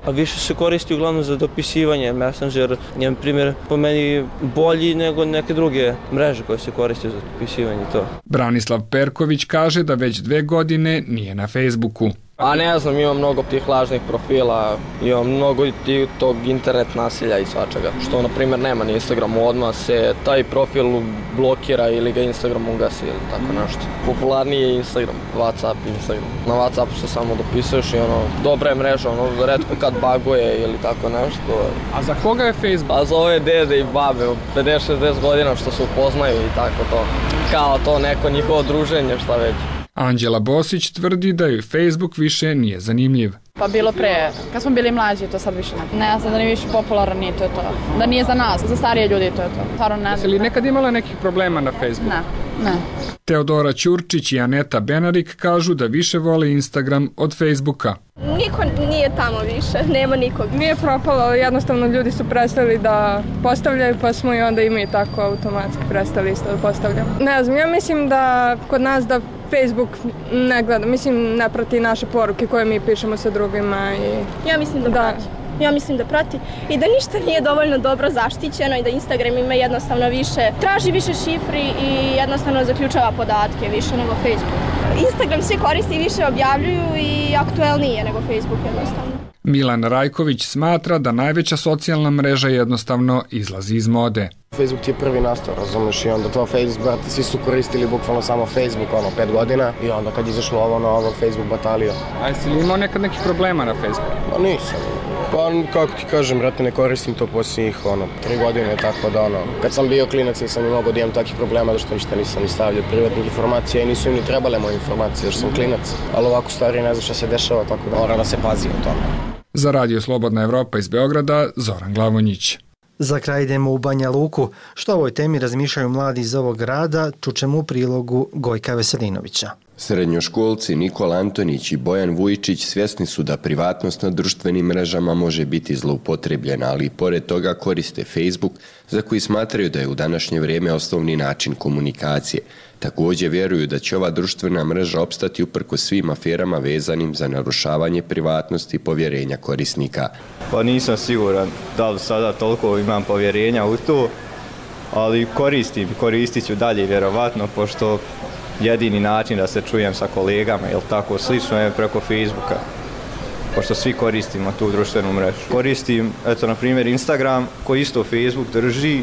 a više se koristi uglavnom za dopisivanje. Messenger je, na primjer, po meni bolji nego neke druge mreže koje se koriste za dopisivanje i to. Branislav Perković kaže da već dve godine nije na Facebooku. A ne znam, imam mnogo tih lažnih profila, imam mnogo tog internet nasilja i svačega, što na primjer nema na Instagramu, odmah se taj profil blokira ili ga Instagram ugasi ili tako nešto. Popularniji je Instagram, WhatsApp, Instagram. Na WhatsAppu se samo dopisuješ i ono, dobra je mreža, ono, retko kad baguje ili tako nešto. A za koga je Facebook? Pa za ove dede i babe, pedeset šezdeset godina što se upoznaju i tako to. Kao to neko njihovo druženje, šta već. Anđela Bosić tvrdi da joj Facebook više nije zanimljiv. Pa bilo pre, kad smo bili mlađi, to sad više ne. Ne, sad da nije više popularan, nije to to. Da nije za nas, za starije ljudi, to je to. Stvarno ne. Jesi li nekad imala nekih problema na Facebooku? Ne, ne. Teodora Ćurčić i Aneta Benarik kažu da više vole Instagram od Facebooka. Niko nije tamo više, nema nikog. Nije propalo, jednostavno ljudi su prestali da postavljaju, pa smo i onda i mi tako automatski prestali isto da postavljamo. Ne znam, ja mislim da kod nas da Facebook ne gleda, mislim ne prati naše poruke koje mi pišemo sa drugima. I... Ja mislim da, da prati. Ja mislim da prati i da ništa nije dovoljno dobro zaštićeno i da Instagram ima jednostavno više, traži više šifri i jednostavno zaključava podatke više nego Facebook. Instagram svi koristi i više objavljuju i aktuelnije nego Facebook jednostavno. Milan Rajković smatra da najveća socijalna mreža jednostavno izlazi iz mode. Facebook ti je prvi nastao, razumiješ, i onda to Facebook, brate, svi su koristili bukvalno samo Facebook, ono, pet godina i onda kad izašlo ovo na ovo, Facebook batalio. A jesi li imao nekad nekih problema na Facebooku? Pa nisam. Pa kako ti kažem, brate, ne koristim to posljednjih, ono, tri godine, tako da, ono, kad sam bio klinac nisam imao da imam takvih problema, da što ništa nisam ni stavljao privatnih informacija i nisu im ni trebale moje informacije, jer sam klinac, ali ovako stari ne zna šta se dešava, tako da mora da se pazi o tome. Za Radio Slobodna Evropa iz Beograda, Zoran Glavonjić. Za kraj idemo u Banja Luku. Što o ovoj temi razmišljaju mladi iz ovog grada, čućemo u prilogu Gojka Veselinovića. Srednjoškolci Nikola Antonić i Bojan Vujčić svjesni su da privatnost na društvenim mrežama može biti zloupotrebljena, ali i pored toga koriste Facebook, za koji smatraju da je u današnje vrijeme osnovni način komunikacije. Također vjeruju da će ova društvena mreža opstati uprkos svim aferama vezanim za narušavanje privatnosti i povjerenja korisnika. Pa nisam siguran da li sada toliko imam povjerenja u to, ali koristim, koristit ću dalje vjerovatno, pošto jedini način da se čujem sa kolegama, jel tako, slično je preko Facebooka, pošto svi koristimo tu društvenu mrežu. Koristim, eto, na primjer, Instagram, koji isto Facebook drži,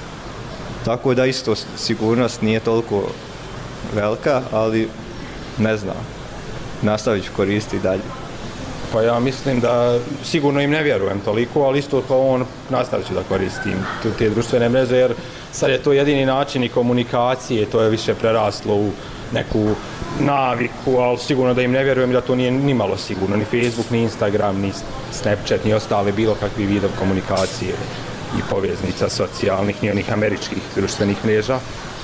tako da isto sigurnost nije toliko velika, ali ne znam, nastavit ću koristiti dalje. Pa ja mislim da sigurno im ne vjerujem toliko, ali isto kao on nastavit ću da koristim te društvene mreže, jer sad je to jedini način i komunikacije, to je više preraslo u neku naviku, ali sigurno da im ne vjerujem da to nije ni malo sigurno, ni Facebook, ni Instagram, ni Snapchat, ni ostale bilo kakvi vidov komunikacije i poveznica socijalnih, ni onih američkih društvenih mreža.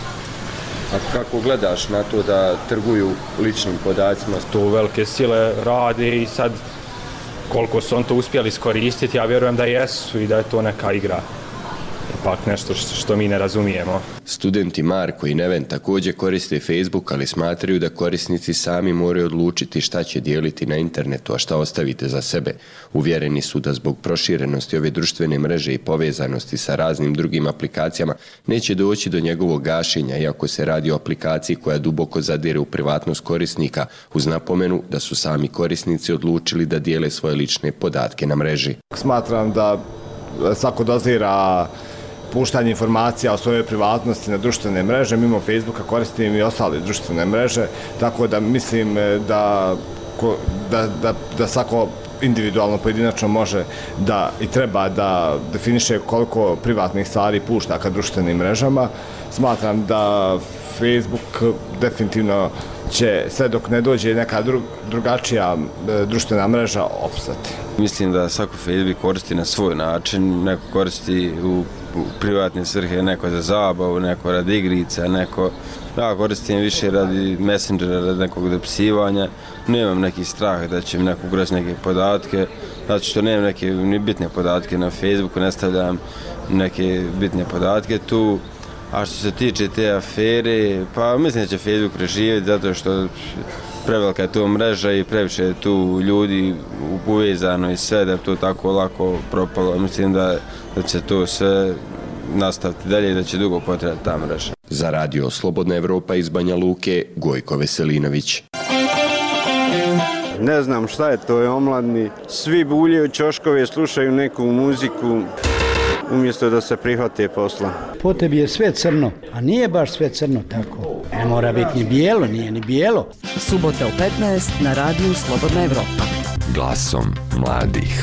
A kako gledaš na to da trguju ličnim podacima? To velike sile rade i sad koliko su on to uspjeli iskoristiti, ja vjerujem da jesu i da je to neka igra. Ipak nešto što mi ne razumijemo. Studenti Marko i Neven također koriste Facebook, ali smatraju da korisnici sami moraju odlučiti šta će dijeliti na internetu, a šta ostavite za sebe. Uvjereni su da zbog proširenosti ove društvene mreže i povezanosti sa raznim drugim aplikacijama neće doći do njegovog gašenja, iako se radi o aplikaciji koja duboko zadire u privatnost korisnika, uz napomenu da su sami korisnici odlučili da dijele svoje lične podatke na mreži. Smatram da svako dozira puštanje informacija o svojoj privatnosti na društvene mreže, mimo Facebooka koristim i ostale društvene mreže, tako da mislim da, da, da, da svako individualno, pojedinačno može da i treba da definiše koliko privatnih stvari pušta ka društvenim mrežama. Smatram da Facebook definitivno će, sve dok ne dođe neka dru, drugačija društvena mreža, opstati. Mislim da svako Facebook koristi na svoj način, neko koristi u u privatne svrhe, neko za zabavu, neko radi igrica, neko... Ja koristim više radi Messengera, radi nekog dopisivanja. Nemam neki strah da će mi neko ugrati neke podatke, zato što nemam neke ni bitne podatke na Facebooku, ne stavljam neke bitne podatke tu. A što se tiče te afere, pa mislim da će Facebook preživjeti zato što prevelika je to mreža i previše je tu ljudi uvezano i sve da je to tako lako propalo. Mislim da, da će to sve nastaviti dalje i da će dugo potrajati ta mreža. Za radio Slobodna Evropa iz Banja Luke, Gojko Veselinović. Ne znam šta je to, je omladni. Svi buljaju ćoškove, slušaju neku muziku umjesto da se prihvate posla. Po tebi je sve crno, a nije baš sve crno tako. Ne mora biti ni bijelo, nije ni bijelo. Subota u petnaest na radiju Slobodna Evropa. Glasom mladih.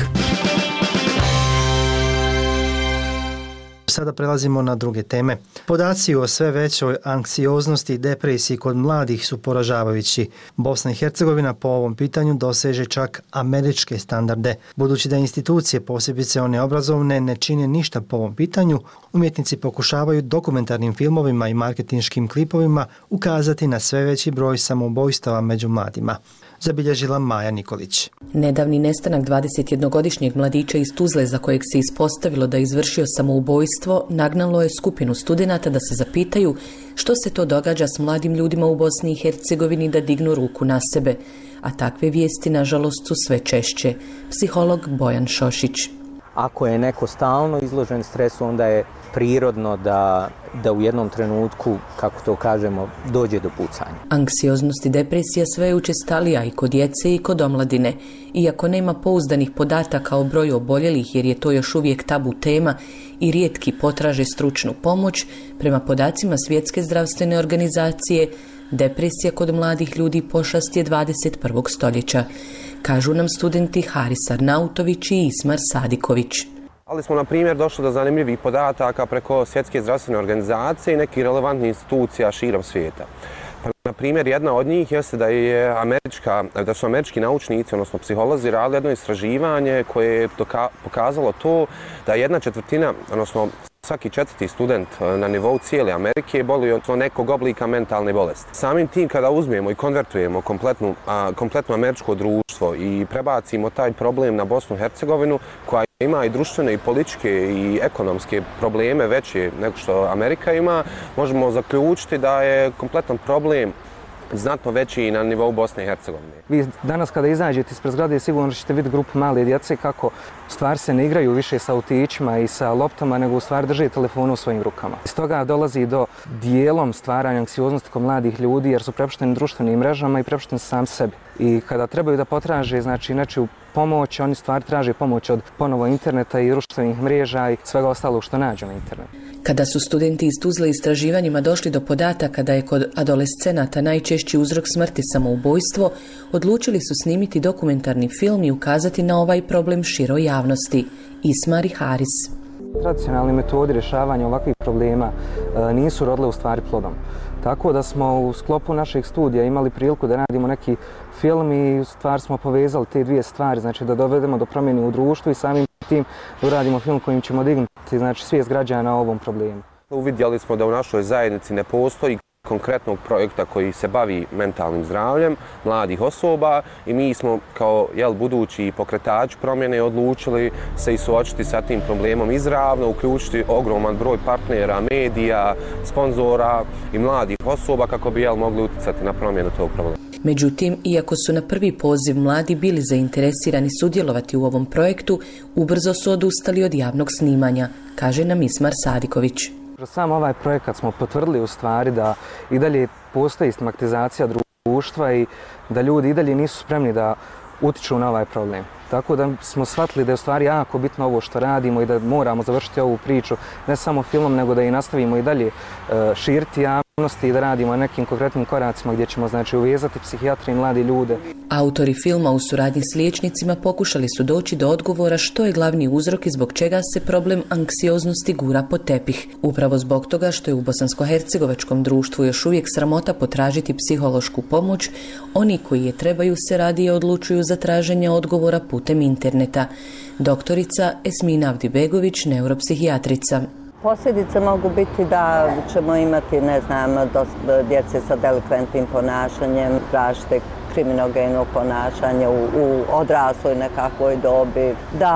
Sada prelazimo na druge teme. Podaci o sve većoj anksioznosti i depresiji kod mladih su poražavajući. Bosna i Hercegovina po ovom pitanju doseže čak američke standarde. Budući da institucije, posebice one obrazovne, ne čine ništa po ovom pitanju, umjetnici pokušavaju dokumentarnim filmovima i marketinškim klipovima ukazati na sve veći broj samoubojstava među mladima. Zabilježila Maja Nikolić. Nedavni nestanak dvadesetjednogodišnjeg mladića iz Tuzle, za kojeg se ispostavilo da je izvršio samoubojstvo, nagnalo je skupinu studenata da se zapitaju što se to događa s mladim ljudima u Bosni i Hercegovini da dignu ruku na sebe. A takve vijesti, nažalost, su sve češće. Psiholog Bojan Šošić. Ako je neko stalno izložen stresu, onda je prirodno da, da u jednom trenutku, kako to kažemo, dođe do pucanja. Anksioznost i depresija sve je učestalija i kod djece i kod omladine. Iako nema pouzdanih podataka o broju oboljelih, jer je to još uvijek tabu tema i rijetki potraže stručnu pomoć, prema podacima Svjetske zdravstvene organizacije, depresija kod mladih ljudi pošast je dvadeset prvog stoljeća. Kažu nam studenti Haris Arnautović i Ismar Sadiković. Ali smo, na primjer, došli do zanimljivih podataka preko Svjetske zdravstvene organizacije i nekih relevantnih institucija širom svijeta. Pa, na primjer, jedna od njih jeste da, je američka, da su američki naučnici, odnosno psiholozi, radili jedno istraživanje koje je pokazalo to da jedna četvrtina, odnosno svaki četvrti student na nivou cijele Amerike boli od nekog oblika mentalne bolesti. Samim tim, kada uzmemo i konvertujemo kompletnu, a, kompletno američko društvo i prebacimo taj problem na Bosnu i Hercegovinu, koja ima i društvene i političke i ekonomske probleme veće nego što Amerika ima, možemo zaključiti da je kompletan problem znatno veći i na nivou Bosne i Hercegovine. Vi danas kada izađete ispred zgrade sigurno ćete vidjeti grupu male djece kako u stvari se ne igraju više sa autićima i sa loptama, nego u stvari drže telefone u svojim rukama. Iz toga dolazi do dijelom stvaranja anksioznosti kod mladih ljudi jer su prepušteni društvenim mrežama i prepušteni sam sebi. I kada trebaju da potraže znači nečiju pomoć, oni stvari traže pomoć od ponovo interneta i društvenih mreža i svega ostalog što nađu na internetu. Kada su studenti iz Tuzle istraživanjima došli do podataka da je kod adolescenata najčešći uzrok smrti samoubojstvo, odlučili su snimiti dokumentarni film i ukazati na ovaj problem široj javnosti. Ismar i Haris. Tradicionalne metode rješavanja ovakvih problema e, nisu rodile u stvari plodom. Tako da smo u sklopu našeg studija imali priliku da radimo neki film i u stvari smo povezali te dvije stvari, znači da dovedemo do promjene u društvu i samim tim da uradimo film kojim ćemo dignuti znači, svijest građana o ovom problemu. Uvidjeli smo da u našoj zajednici ne postoji konkretnog projekta koji se bavi mentalnim zdravljem mladih osoba i mi smo kao jel, budući pokretač promjene odlučili se i suočiti sa tim problemom izravno, uključiti ogroman broj partnera, medija, sponzora i mladih osoba kako bi jel, mogli utjecati na promjenu tog problema. Međutim, iako su na prvi poziv mladi bili zainteresirani sudjelovati u ovom projektu, ubrzo su odustali od javnog snimanja, kaže nam Ismar Sadiković. Kroz sam ovaj projekat smo potvrdili u stvari da i dalje postoji stigmatizacija društva i da ljudi i dalje nisu spremni da utiču na ovaj problem. Tako da smo shvatili da je u stvari jako bitno ovo što radimo i da moramo završiti ovu priču ne samo filmom, nego da i nastavimo i dalje širiti javnosti i da radimo na nekim konkretnim koracima gdje ćemo znači uvezati psihijatre i mladi ljude. Autori filma u suradnji s liječnicima pokušali su doći do odgovora što je glavni uzrok i zbog čega se problem anksioznosti gura pod tepih. Upravo zbog toga što je u bosansko-hercegovačkom društvu još uvijek sramota potražiti psihološku pomoć, oni koji je trebaju se radije odlučuju za traženje odgovora putem interneta. Doktorica Esmina Avdibegović, neuropsihijatrica. Posljedice mogu biti da ćemo imati, ne znam, djece sa delikventnim ponašanjem, različite kriminogeno ponašanje u, u odrasloj nekakvoj dobi,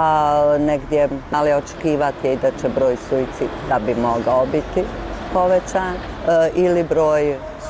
da negdje ali očekivati i da će broj suicida bi mogao biti povećan e, ili broj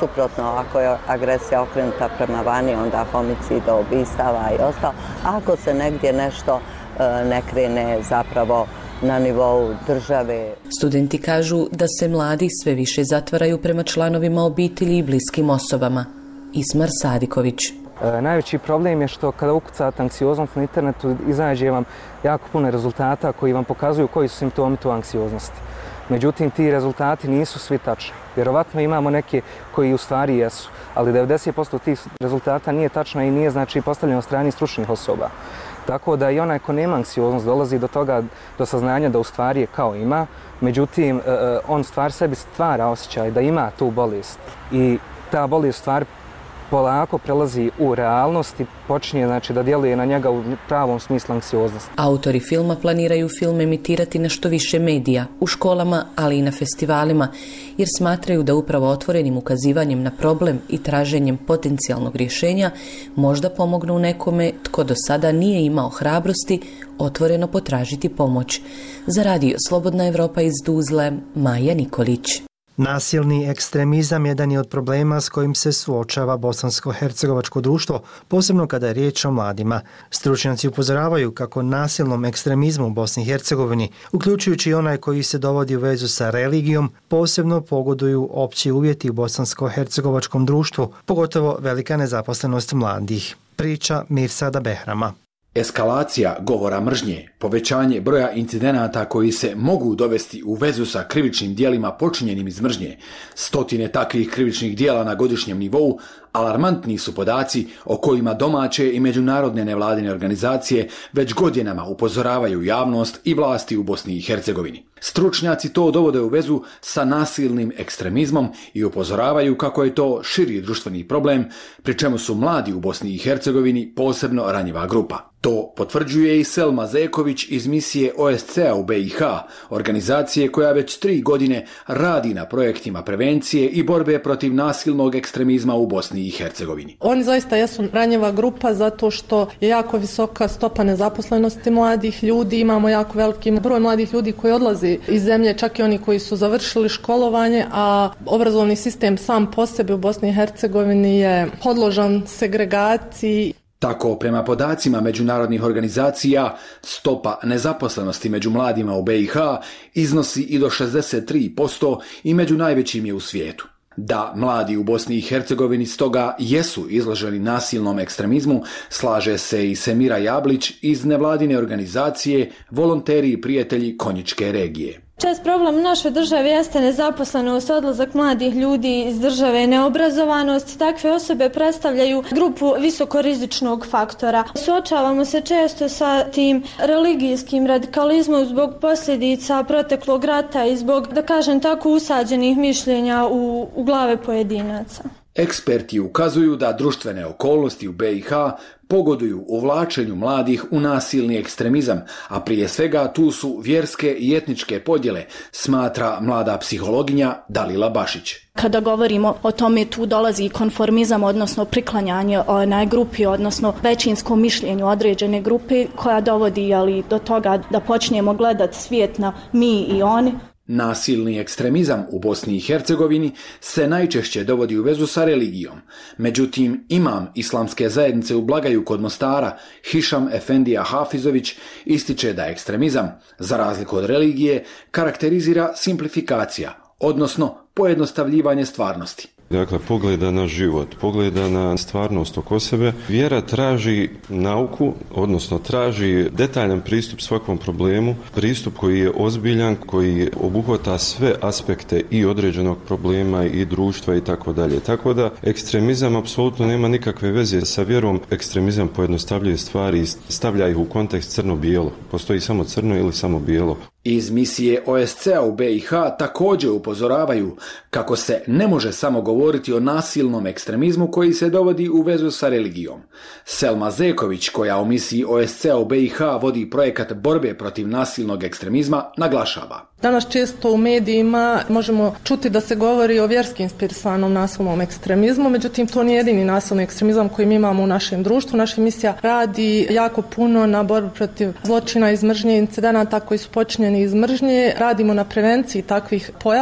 suprotno, ako je agresija okrenuta prema vani, onda homicida, ubistava i ostalo. Ako se negdje nešto ne krene zapravo na nivou države. Studenti kažu da se mladi sve više zatvaraju prema članovima obitelji i bliskim osobama. Ismar Sadiković. E, najveći problem je što kada ukucate anksioznost na internetu izađe vam jako puno rezultata koji vam pokazuju koji su simptomi tu anksioznosti. Međutim, ti rezultati nisu svi tačni. Vjerovatno imamo neke koji u stvari jesu, ali devedeset posto tih rezultata nije tačno i nije znači postavljeno od strane stručnih osoba. Tako da i onaj ko nema anksioznost dolazi do toga, do saznanja da u stvari je kao ima, međutim on stvar sebi stvara osjećaj da ima tu bolest i ta bolest stvar polako prelazi u realnost i počinje znači, da djeluje na njega u pravom smislu anksioznosti. Autori filma planiraju film emitirati na što više medija, u školama, ali i na festivalima, jer smatraju da upravo otvorenim ukazivanjem na problem i traženjem potencijalnog rješenja možda pomognu nekome tko do sada nije imao hrabrosti otvoreno potražiti pomoć. Za radio Slobodna Evropa iz Tuzle, Maja Nikolić. Nasilni ekstremizam jedan je od problema s kojim se suočava bosansko-hercegovačko društvo, posebno kada je riječ o mladima. Stručnjaci upozoravaju kako nasilnom ekstremizmu u Bosni i Hercegovini, uključujući i onaj koji se dovodi u vezu sa religijom, posebno pogoduju opći uvjeti u bosansko-hercegovačkom društvu, pogotovo velika nezaposlenost mladih. Priča Mirsada Behrama. Eskalacija govora mržnje, povećanje broja incidenata koji se mogu dovesti u vezu sa krivičnim dijelima počinjenim iz mržnje, stotine takvih krivičnih dijela na godišnjem nivou, alarmantni su podaci o kojima domaće i međunarodne nevladine organizacije već godinama upozoravaju javnost i vlasti u Bosni i Hercegovini. Stručnjaci to dovode u vezu sa nasilnim ekstremizmom i upozoravaju kako je to širi društveni problem, pri čemu su mladi u Bosni i Hercegovini posebno ranjiva grupa. To potvrđuje i Selma Zeković iz misije O S C-a u B i H, organizacije koja već tri godine radi na projektima prevencije i borbe protiv nasilnog ekstremizma u Bosni i Hercegovini. Oni zaista jesu ranjiva grupa zato što je jako visoka stopa nezaposlenosti mladih ljudi, imamo jako veliki broj mladih ljudi koji odlazi iz zemlje, čak i oni koji su završili školovanje, a obrazovni sistem sam po sebi u Bosni i Hercegovini je podložan segregaciji. Tako, prema podacima međunarodnih organizacija, stopa nezaposlenosti među mladima u B i H iznosi i do šezdeset tri posto i među najvećim je u svijetu. Da mladi u Bosni i Hercegovini stoga jesu izloženi nasilnom ekstremizmu, slaže se i Semira Jablić iz nevladine organizacije Volonteri i prijatelji Konjičke regije. Čest problem naše države jeste nezaposlenost, odlazak mladih ljudi iz države, neobrazovanost. Takve osobe predstavljaju grupu visokorizičnog faktora. Suočavamo se često sa tim religijskim radikalizmom zbog posljedica proteklog rata i zbog, da kažem tako, usađenih mišljenja u, u glave pojedinaca. Eksperti ukazuju da društvene okolnosti u B i H pogoduju uvlačenju mladih u nasilni ekstremizam, a prije svega tu su vjerske i etničke podjele, smatra mlada psihologinja Dalila Bašić. Kada govorimo o tome, tu dolazi konformizam, odnosno priklanjanje na grupi, odnosno većinskom mišljenju određene grupe koja dovodi ali, do toga da počnemo gledati svijet na mi i oni. Nasilni ekstremizam u Bosni i Hercegovini se najčešće dovodi u vezu sa religijom. Međutim, imam islamske zajednice u Blagaju kod Mostara, Hišam Efendija Hafizović, ističe da ekstremizam, za razliku od religije, karakterizira simplifikacija, odnosno pojednostavljivanje stvarnosti. Dakle, pogleda na život, pogleda na stvarnost oko sebe. Vjera traži nauku, odnosno traži detaljan pristup svakom problemu, pristup koji je ozbiljan, koji obuhvata sve aspekte i određenog problema i društva i tako dalje. Tako da ekstremizam apsolutno nema nikakve veze sa vjerom. Ekstremizam pojednostavljuje stvari i stavlja ih u kontekst crno-bijelo. Postoji samo crno ili samo bijelo. Iz misije O S C-a u B i H također upozoravaju kako se ne može samo govoriti o nasilnom ekstremizmu koji se dovodi u vezu sa religijom. Selma Zeković, koja u misiji O S C-a u B i H vodi projekat borbe protiv nasilnog ekstremizma, naglašava. Danas često u medijima možemo čuti da se govori o vjerski inspirisanom nasilnom ekstremizmu, međutim to nije jedini nasilni ekstremizam koji mi imamo u našem društvu. Naša misija radi jako puno na borbi protiv zločina iz mržnje, incidenata koji su počinjeni iz mržnje. Radimo na prevenciji takvih pojava.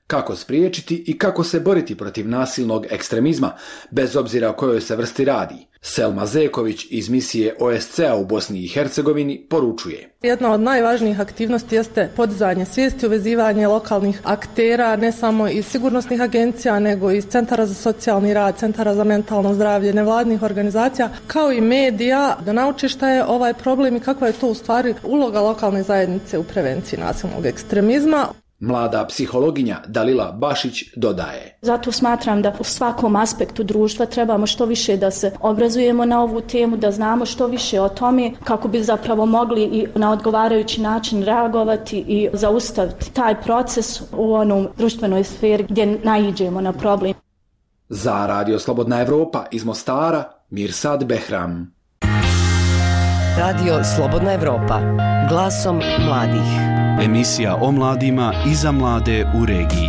Kako spriječiti i kako se boriti protiv nasilnog ekstremizma, bez obzira o kojoj se vrsti radi. Selma Zeković iz misije O S C-a u Bosni i Hercegovini poručuje. Jedna od najvažnijih aktivnosti jeste podizanje svijesti, uvezivanje lokalnih aktera, ne samo iz sigurnosnih agencija, nego iz centara za socijalni rad, centara za mentalno zdravlje, nevladnih organizacija, kao i medija, da nauči šta je ovaj problem i kakva je to u stvari uloga lokalne zajednice u prevenciji nasilnog ekstremizma. Mlada psihologinja Dalila Bašić dodaje. Zato smatram da u svakom aspektu društva trebamo što više da se obrazujemo na ovu temu, da znamo što više o tome kako bi zapravo mogli i na odgovarajući način reagovati i zaustaviti taj proces u onom društvenoj sferi gdje naiđemo na problem. Za Radio Slobodna Evropa iz Mostara, Mirsad Behram. Radio Slobodna Evropa, glasom mladih. Emisija o mladima i za mlade u regiji.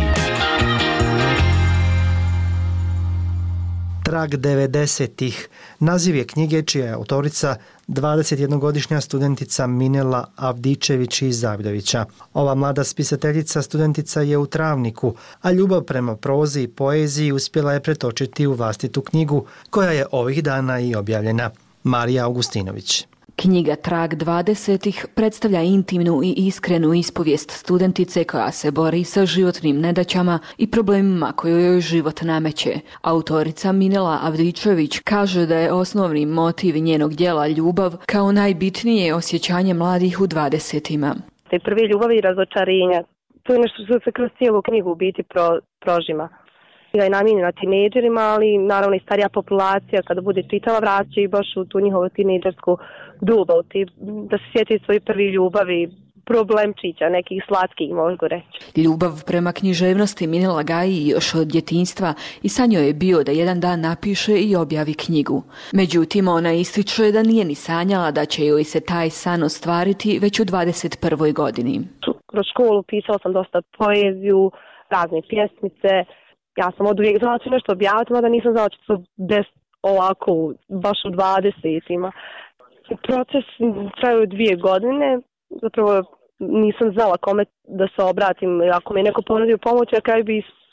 Trag devedesetih. Naziv je knjige čija je autorica dvadesetjednogodišnja studentica Minela Avdičević iz Zavidovića. Ova mlada spisateljica studentica je u Travniku, a ljubav prema prozi i poeziji uspjela je pretočiti u vlastitu knjigu, koja je ovih dana i objavljena. Marija Augustinović. Knjiga Trag dvadesetih predstavlja intimnu i iskrenu ispovijest studentice koja se bori sa životnim nedaćama i problemima koje joj život nameće. Autorica Minela Avdičević kaže da je osnovni motiv njenog djela ljubav kao najbitnije osjećanje mladih u dvadesetima. Te prve ljubavi i razočarenja, to je nešto što se kroz cijelu knjigu u biti pro, prožima. Da je namijenjena tinejdžerima, ali naravno i starija populacija kada bude čitala vraća i baš u tu njihovu tinejdžersku dobu, da se sjeti svoje prvi ljubavi, problemčića, nekih slatkih možda reći. Ljubav prema književnosti Minela gaji još od djetinjstva i sa njoj je bio da jedan dan napiše i objavi knjigu. Međutim, ona ističe da nije ni sanjala da će joj se taj san ostvariti već u dvadeset prvoj godini. Kroz školu pisala sam dosta poeziju, razne pjesmice. Ja sam od uvijek znala da ću nešto objaviti, mada nisam znala da ću to des ovako, baš u dvadesetima. Proces traju dvije godine, zapravo nisam znala kome da se obratim, ako mi je neko ponudio pomoć, na kraju bi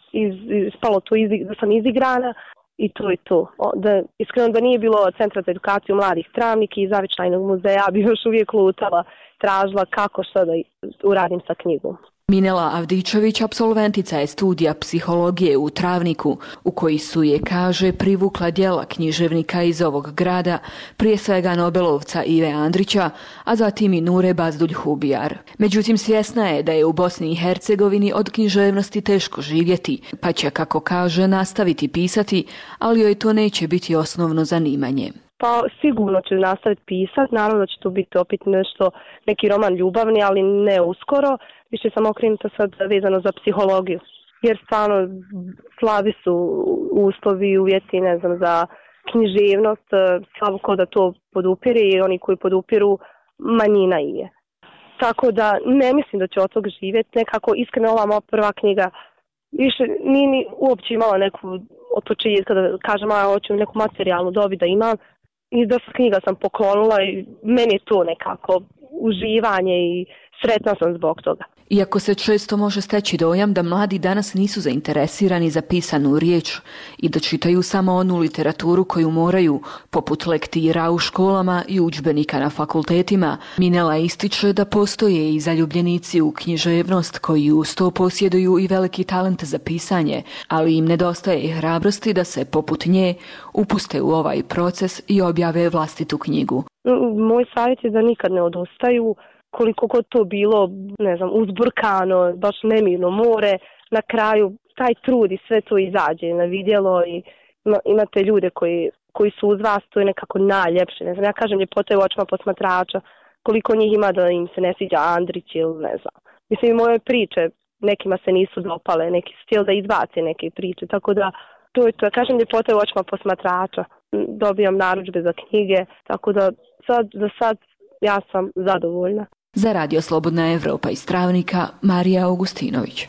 ispalo to da sam izigrana i to je to. Da, iskreno da nije bilo Centra za edukaciju mladih Travnik i Zavičajnog muzeja, ja bi još uvijek lutala, tražila kako što da uradim sa knjigom. Minela Avdičević apsolventica je studija psihologije u Travniku, u koji su je, kaže, privukla djela književnika iz ovog grada, prije svega Nobelovca Ive Andrića, a zatim i Nure Bazdulj-Hubijar. Međutim, svjesna je da je u Bosni i Hercegovini od književnosti teško živjeti, pa će, kako kaže, nastaviti pisati, ali joj to neće biti osnovno zanimanje. Pa sigurno ću nastaviti pisati, naravno da će to biti opet nešto, neki roman ljubavni, ali ne uskoro. Više sam okrenuta sad vezano za psihologiju, jer stvarno slabi su uslovi, uvjeti, ne znam, za književnost, slabo ko da to podupire i oni koji podupiru manjina je. Tako da ne mislim da ću od toga živjeti, nekako iskreno ova moja prva knjiga više nije ni uopće imala neku otočenje kada kažem, a hoću neku materijalnu dobi da imam i da knjiga sam poklonila i meni je to nekako uživanje i sretna sam zbog toga. Iako se često može steći dojam da mladi danas nisu zainteresirani za pisanu riječ i da čitaju samo onu literaturu koju moraju, poput lektira u školama i udžbenika na fakultetima, Minela ističe da postoje i zaljubljenici u književnost koji uz to posjeduju i veliki talent za pisanje, ali im nedostaje hrabrosti da se, poput nje, upuste u ovaj proces i objave vlastitu knjigu. Moj savjet je da nikad ne odustaju, koliko god to bilo, ne znam, uzburkano, baš nemirno more, na kraju taj trud i sve to izađe na vidjelo i imate ljude koji, koji su uz vas, to je nekako najljepše. Ne znam, ja kažem ljepota je u očima posmatrača, koliko njih ima da im se ne sviđa Andrić ili ne znam. Mislim, i moje priče, nekima se nisu dopale, neki su htjeli da izbace neke priče, tako da to je to. Ja kažem ljepota je u očima posmatrača, dobijam narudžbe za knjige, tako da sad, za sad ja sam zadovoljna. Za Radio Slobodna Evropa iz Travnika, Marija Augustinović.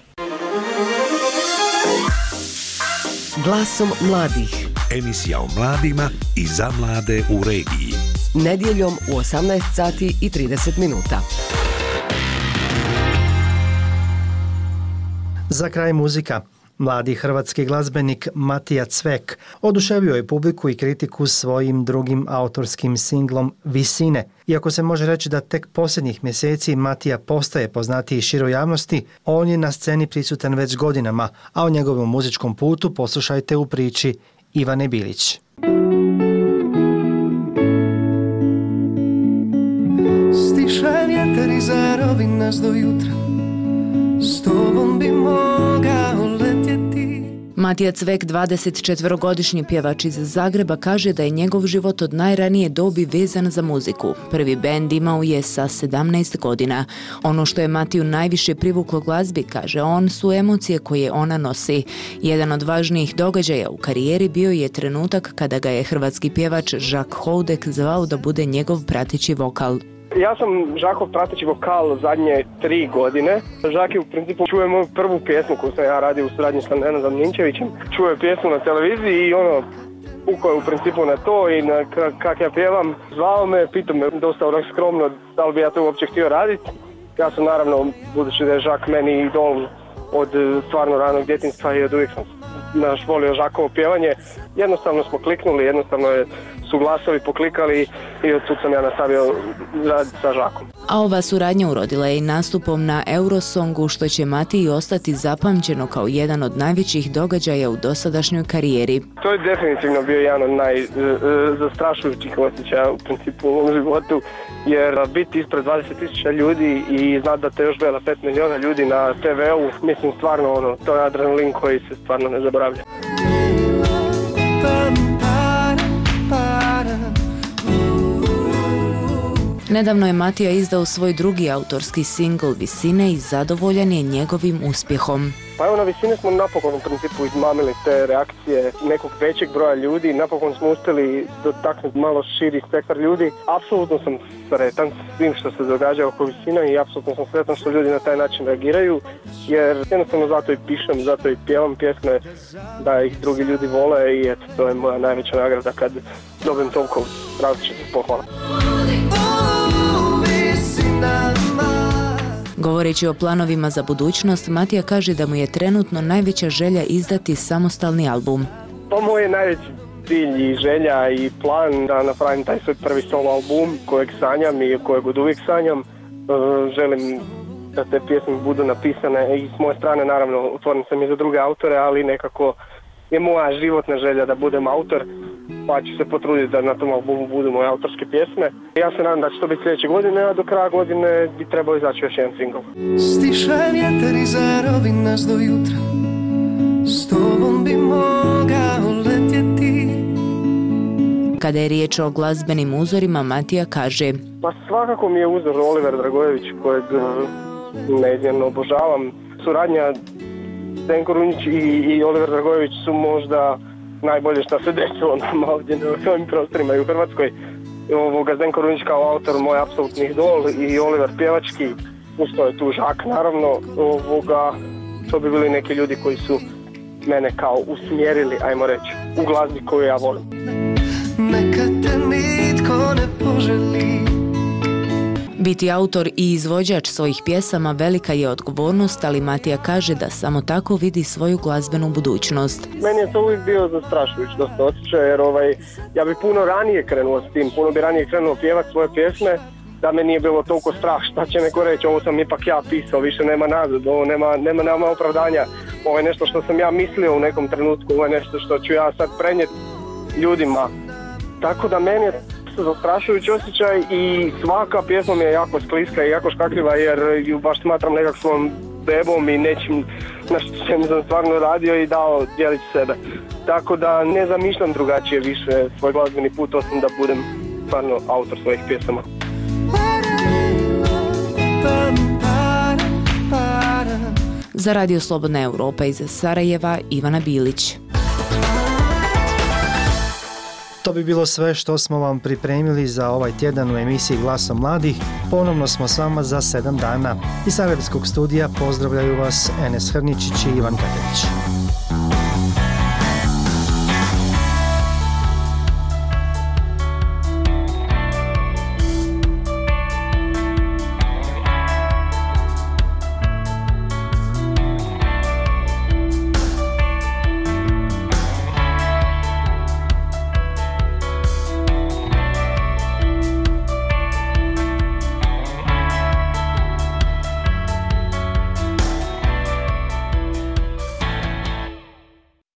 Glasom mladih. Emisija o mladima i za mlade u regiji. Nedjeljom u osamnaest sati i trideset minuta. Za kraj muzika. Mladi hrvatski glazbenik Matija Cvek oduševio je publiku i kritiku svojim drugim autorskim singlom Visine. Iako se može reći da tek posljednjih mjeseci Matija postaje poznatiji široj javnosti, on je na sceni prisutan već godinama, a o njegovom muzičkom putu poslušajte u priči Ivane Bilić. Stišan vjetar i zarovi nas do jutra, s tobom bi mogao letjeti. Matija Cvek, dvadesetčetverogodišnji pjevač iz Zagreba, kaže da je njegov život od najranije dobi vezan za muziku. Prvi bend imao je sa sedamnaest godina. Ono što je Matiju najviše privuklo glazbi, kaže on, su emocije koje ona nosi. Jedan od važnijih događaja u karijeri bio je trenutak kada ga je hrvatski pjevač Žak Houdek zvao da bude njegov prateći vokal. Ja sam Žakov prateći vokal zadnje tri godine. Žak je u principu čuje moju prvu pjesmu koju sam ja radio u suradnji sa Nenadom Ninčevićem. Čuje pjesmu na televiziji i ono, ukao je u principu na to i na kak ja pjevam. Zvao me, pitao me dosta onak skromno da li bi ja to uopće htio raditi. Ja sam naravno, budući da je Žak meni idol od stvarno ranog djetinjstva i od uvijek sam naš volio Žakovo pjevanje, jednostavno smo kliknuli, jednostavno je, su glasovi poklikali i od tu sam ja nastavio raditi sa Žakom. A ova suradnja urodila je i nastupom na Eurosongu, što će Matiji ostati zapamćeno kao jedan od najvećih događaja u dosadašnjoj karijeri. To je definitivno bio jedan od najzastrašujućih osjećaja u principu u ovom životu, jer biti ispred dvadeset tisuća ljudi i znati da te još gleda pet milijuna ljudi na te veu, mislim stvarno ono, to je adrenalin koji se stvarno ne zaboravlja. Nedavno je Matija izdao svoj drugi autorski singl Visine i zadovoljan je njegovim uspjehom. Pa evo, na Visine smo napokon u principu izmamili te reakcije nekog većeg broja ljudi, napokon smo uspjeli dotaknuti malo širi spektar ljudi. Apsolutno sam sretan s svim što se događa oko Visina i apsolutno sam sretan što ljudi na taj način reagiraju, jer jednostavno zato i pišem, zato i pjevam pjesme, da ih drugi ljudi vole i eto, to je moja najveća nagrada kad dobijem toliko različitih pohvala. Govoreći o planovima za budućnost, Matija kaže da mu je trenutno najveća želja izdati samostalni album. To moj je najveći cilj i želja i plan da napravim taj svoj prvi solo album kojeg sanjam i kojeg od uvijek sanjam. Želim da te pjesme budu napisane i s moje strane, naravno, otvoren sam i za druge autore, ali nekako je moja životna želja da budem autor, pa ću se potruditi da na tom albumu budu moje autorske pjesme. Ja se nadam da će to biti sljedeće godine, a do kraja godine bi trebao izaći još jedan singl. Stišan vjetar i zarovi nas do jutra, s tobom bi mogao letjeti. Kada je riječ o glazbenim uzorima, Matija kaže: Pa svakako mi je uzor Oliver Dragojević, kojeg neizmjerno obožavam. Suradnja Zdenko Runjić i, i Oliver Dragojević su možda najbolje što se desilo nama ovdje na ovim prostorima i u Hrvatskoj. Ovoga, Zdenko Runjić kao autor moj apsolutni idol i Oliver pjevački, usto je tu Žak naravno. Ovoga, to bi bili neki ljudi koji su mene kao usmjerili, ajmo reći, u glazbi koju ja volim. Neka te nitko ne poželi. Biti autor i izvođač svojih pjesama velika je odgovornost, ali Matija kaže da samo tako vidi svoju glazbenu budućnost. Meni je to uvijek bio zastrašujući dosta osjećaj, jer ovaj, ja bi puno ranije krenuo s tim, puno bi ranije krenuo pjevati svoje pjesme, da me nije bilo toliko strah šta će neko reći, ovo sam ipak ja pisao, više nema nazad, ovo nema, nema, nema opravdanja, ovo je nešto što sam ja mislio u nekom trenutku, ovo je nešto što ću ja sad prenijeti ljudima. Tako da meni je zastrašujući osjećaj i svaka pjesma mi je jako skliska i jako škakljiva, jer ju baš smatram nekakvom bebom i nečim na što sam stvarno radio i dao dijeliti sebe. Tako da ne zamišljam drugačije više svoj glazbeni put, osim da budem stvarno autor svojih pjesama. Za Radio Slobodna Europa iz Sarajeva, Ivana Bilić. To bi bilo sve što smo vam pripremili za ovaj tjedan u emisiji Glasom mladih. Ponovno smo s vama za sedam dana. Iz Sarajevskog studija pozdravljaju vas Enes Hrničić i Ivan Katerić.